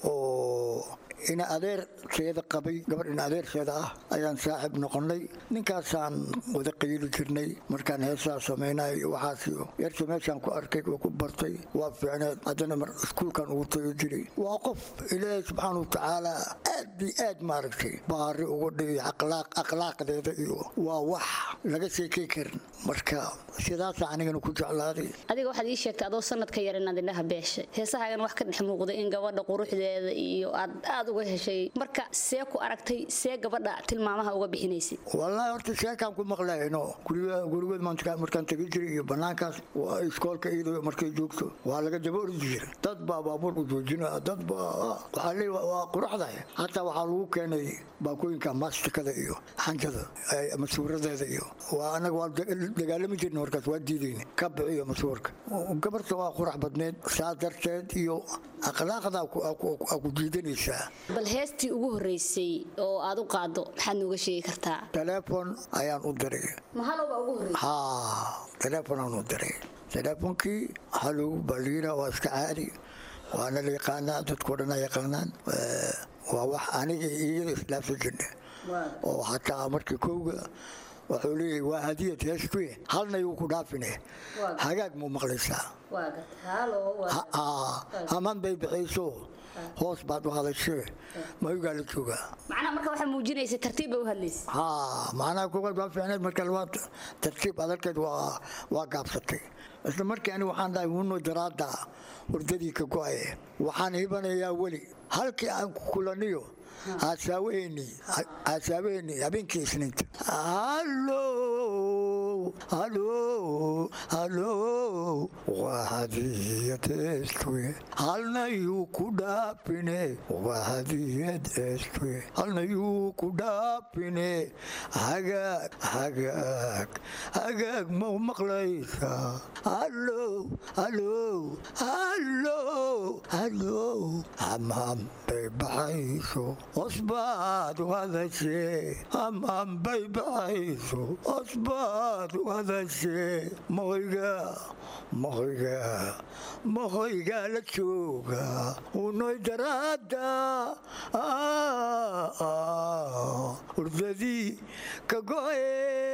oo ina adeerkeeda qabay gabadh ina adeerkeeda ah ayaan saaxiib noqonnay ninkaasaan wada qiili jirnay markaan heesaa samaynay waxaasiyo yarta meeshaan ku arkay oo ku bartay waa fiicneed haddana mar iskuulkan ugu tagi jiray waa qof ilaahay subxaana wa tacaala aad iyo aad maaragtay baari ugu dhigay akhlaaqdeeda iyo waa wax laga sheekay karin marka sidaasa anigana ku jeclaaday adiga waxaad ii sheegtay adoo sanadka yar inaad indhaha beeshay heesahaagan wax ka dhex muuqday in gabadha quruxdeeda iyo aad aad uga heshay marka see ku aragtay see gabadha tilmaamaha uga bixinaysay wallaahi horta sheekaan ku maqlayno gurigood markaan tegi jiray iyo bannaankaas waa iskoolka iyadoo markay joogto waa laga daba ordi jiray dad baa baabuur u joojinaya dad baa waxaa leey waa quruxdahay hataa waxaa lagu keenay baakooyinka maastikada iyo xanjada masuuradeeda iyo waa anaga waa dagaalami jirna markaas waa diidayna ka bixiyo masuurka gabarta waa qurax badneed saa darteed iyo akhlaaqda ku diidanaysaa bal heestii ugu horeysay oo aad u qaado maxaad nooga sheegi kartaa telefoon ayaan u diray mahalowba ugu horeysay haa telefoon aan u diray telefoonkii halow baliina waa iska caadi waana la yaqaanaa dadkoo dhan yaqaanaan waa wax aniga iyada islaafsan jirna oo hataa markii kowga wuxuu leeyahay waa hadiyad heeskuye halna yuu ku dhaafine hagaag muu maqlaysaa haman bay bixiyso hoos baad u hadashee mayugaa la joogaa macnaha marka waxaa muujinaysa tartiib bay u hadlaysa haa macnaha kuwaad waa fiicneed marka labaad tartiib adalkeed waa waa gaabsatay isla markii ani waxaan dhahay wuno daraada hurdadii ka go'aye waxaan hibanayaa weli halkii aan ku kulaniyo aasaaweeni aasaaweeni habeenkii isniinta hallo hallo hallo waa hadiyad eestuye halna yuu ku dhaafine waa hadiyad eestuye halna yuu ku dhaafine hagaag hagaag hagaag mau maqlaysaa hallo hallo hallo hallo hamaam bay baxayso osbaad wadashee hamaam bay baxayso osbaad wadashee mahoyga mahoyga mahoygaa la jooga unoy daraada hurdadii ka go'e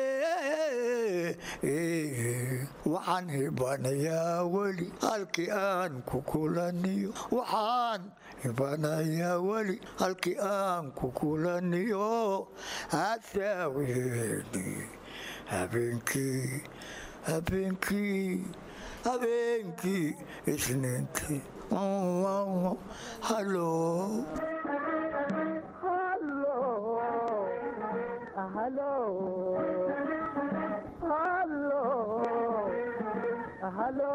waxaan hibanayaa weli halkii aan ku kulaniyo waxaan hibanayaa weli halkii aan ku kulaniyo hasaaweeni habeenkii habeenkii habeenkii isniintii hallo Hello, hello, hello.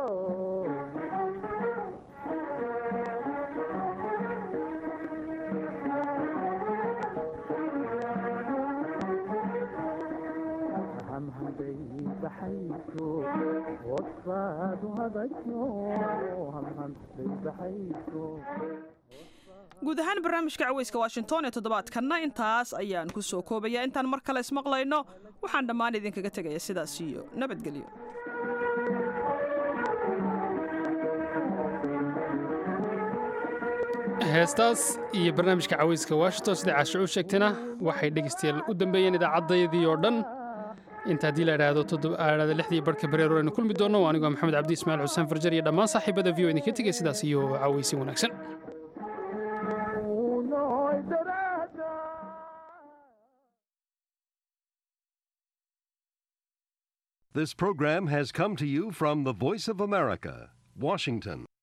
هم هم بحيثو وصفاد هذاكو هم هم بحيثو guud ahaan barnaamijka caweyska washington ee toddobaadkanna intaas ayaan ku soo koobaya intaan mar kale ismaqlayno waxaan dhammaan idinkaga tegaya sidaas iyo nabadgelyo heestaas iyo barnaamijka caweyska washington sida caasho u sheegtayna waxay dhegaystayaal u dambeeyeen idaacaddayadii oo dhan inta haddii la idhaahdo toddobaadhada lixdii barhka bareero aynu kulmi doonno anigoo maxamed cabdi ismaaciil xuseen farjar iyo dhammaan saaxiibada v o idinka tegay sidaas iyo caweysi wanaagsan This program has come to you from the Voice of America, Washington.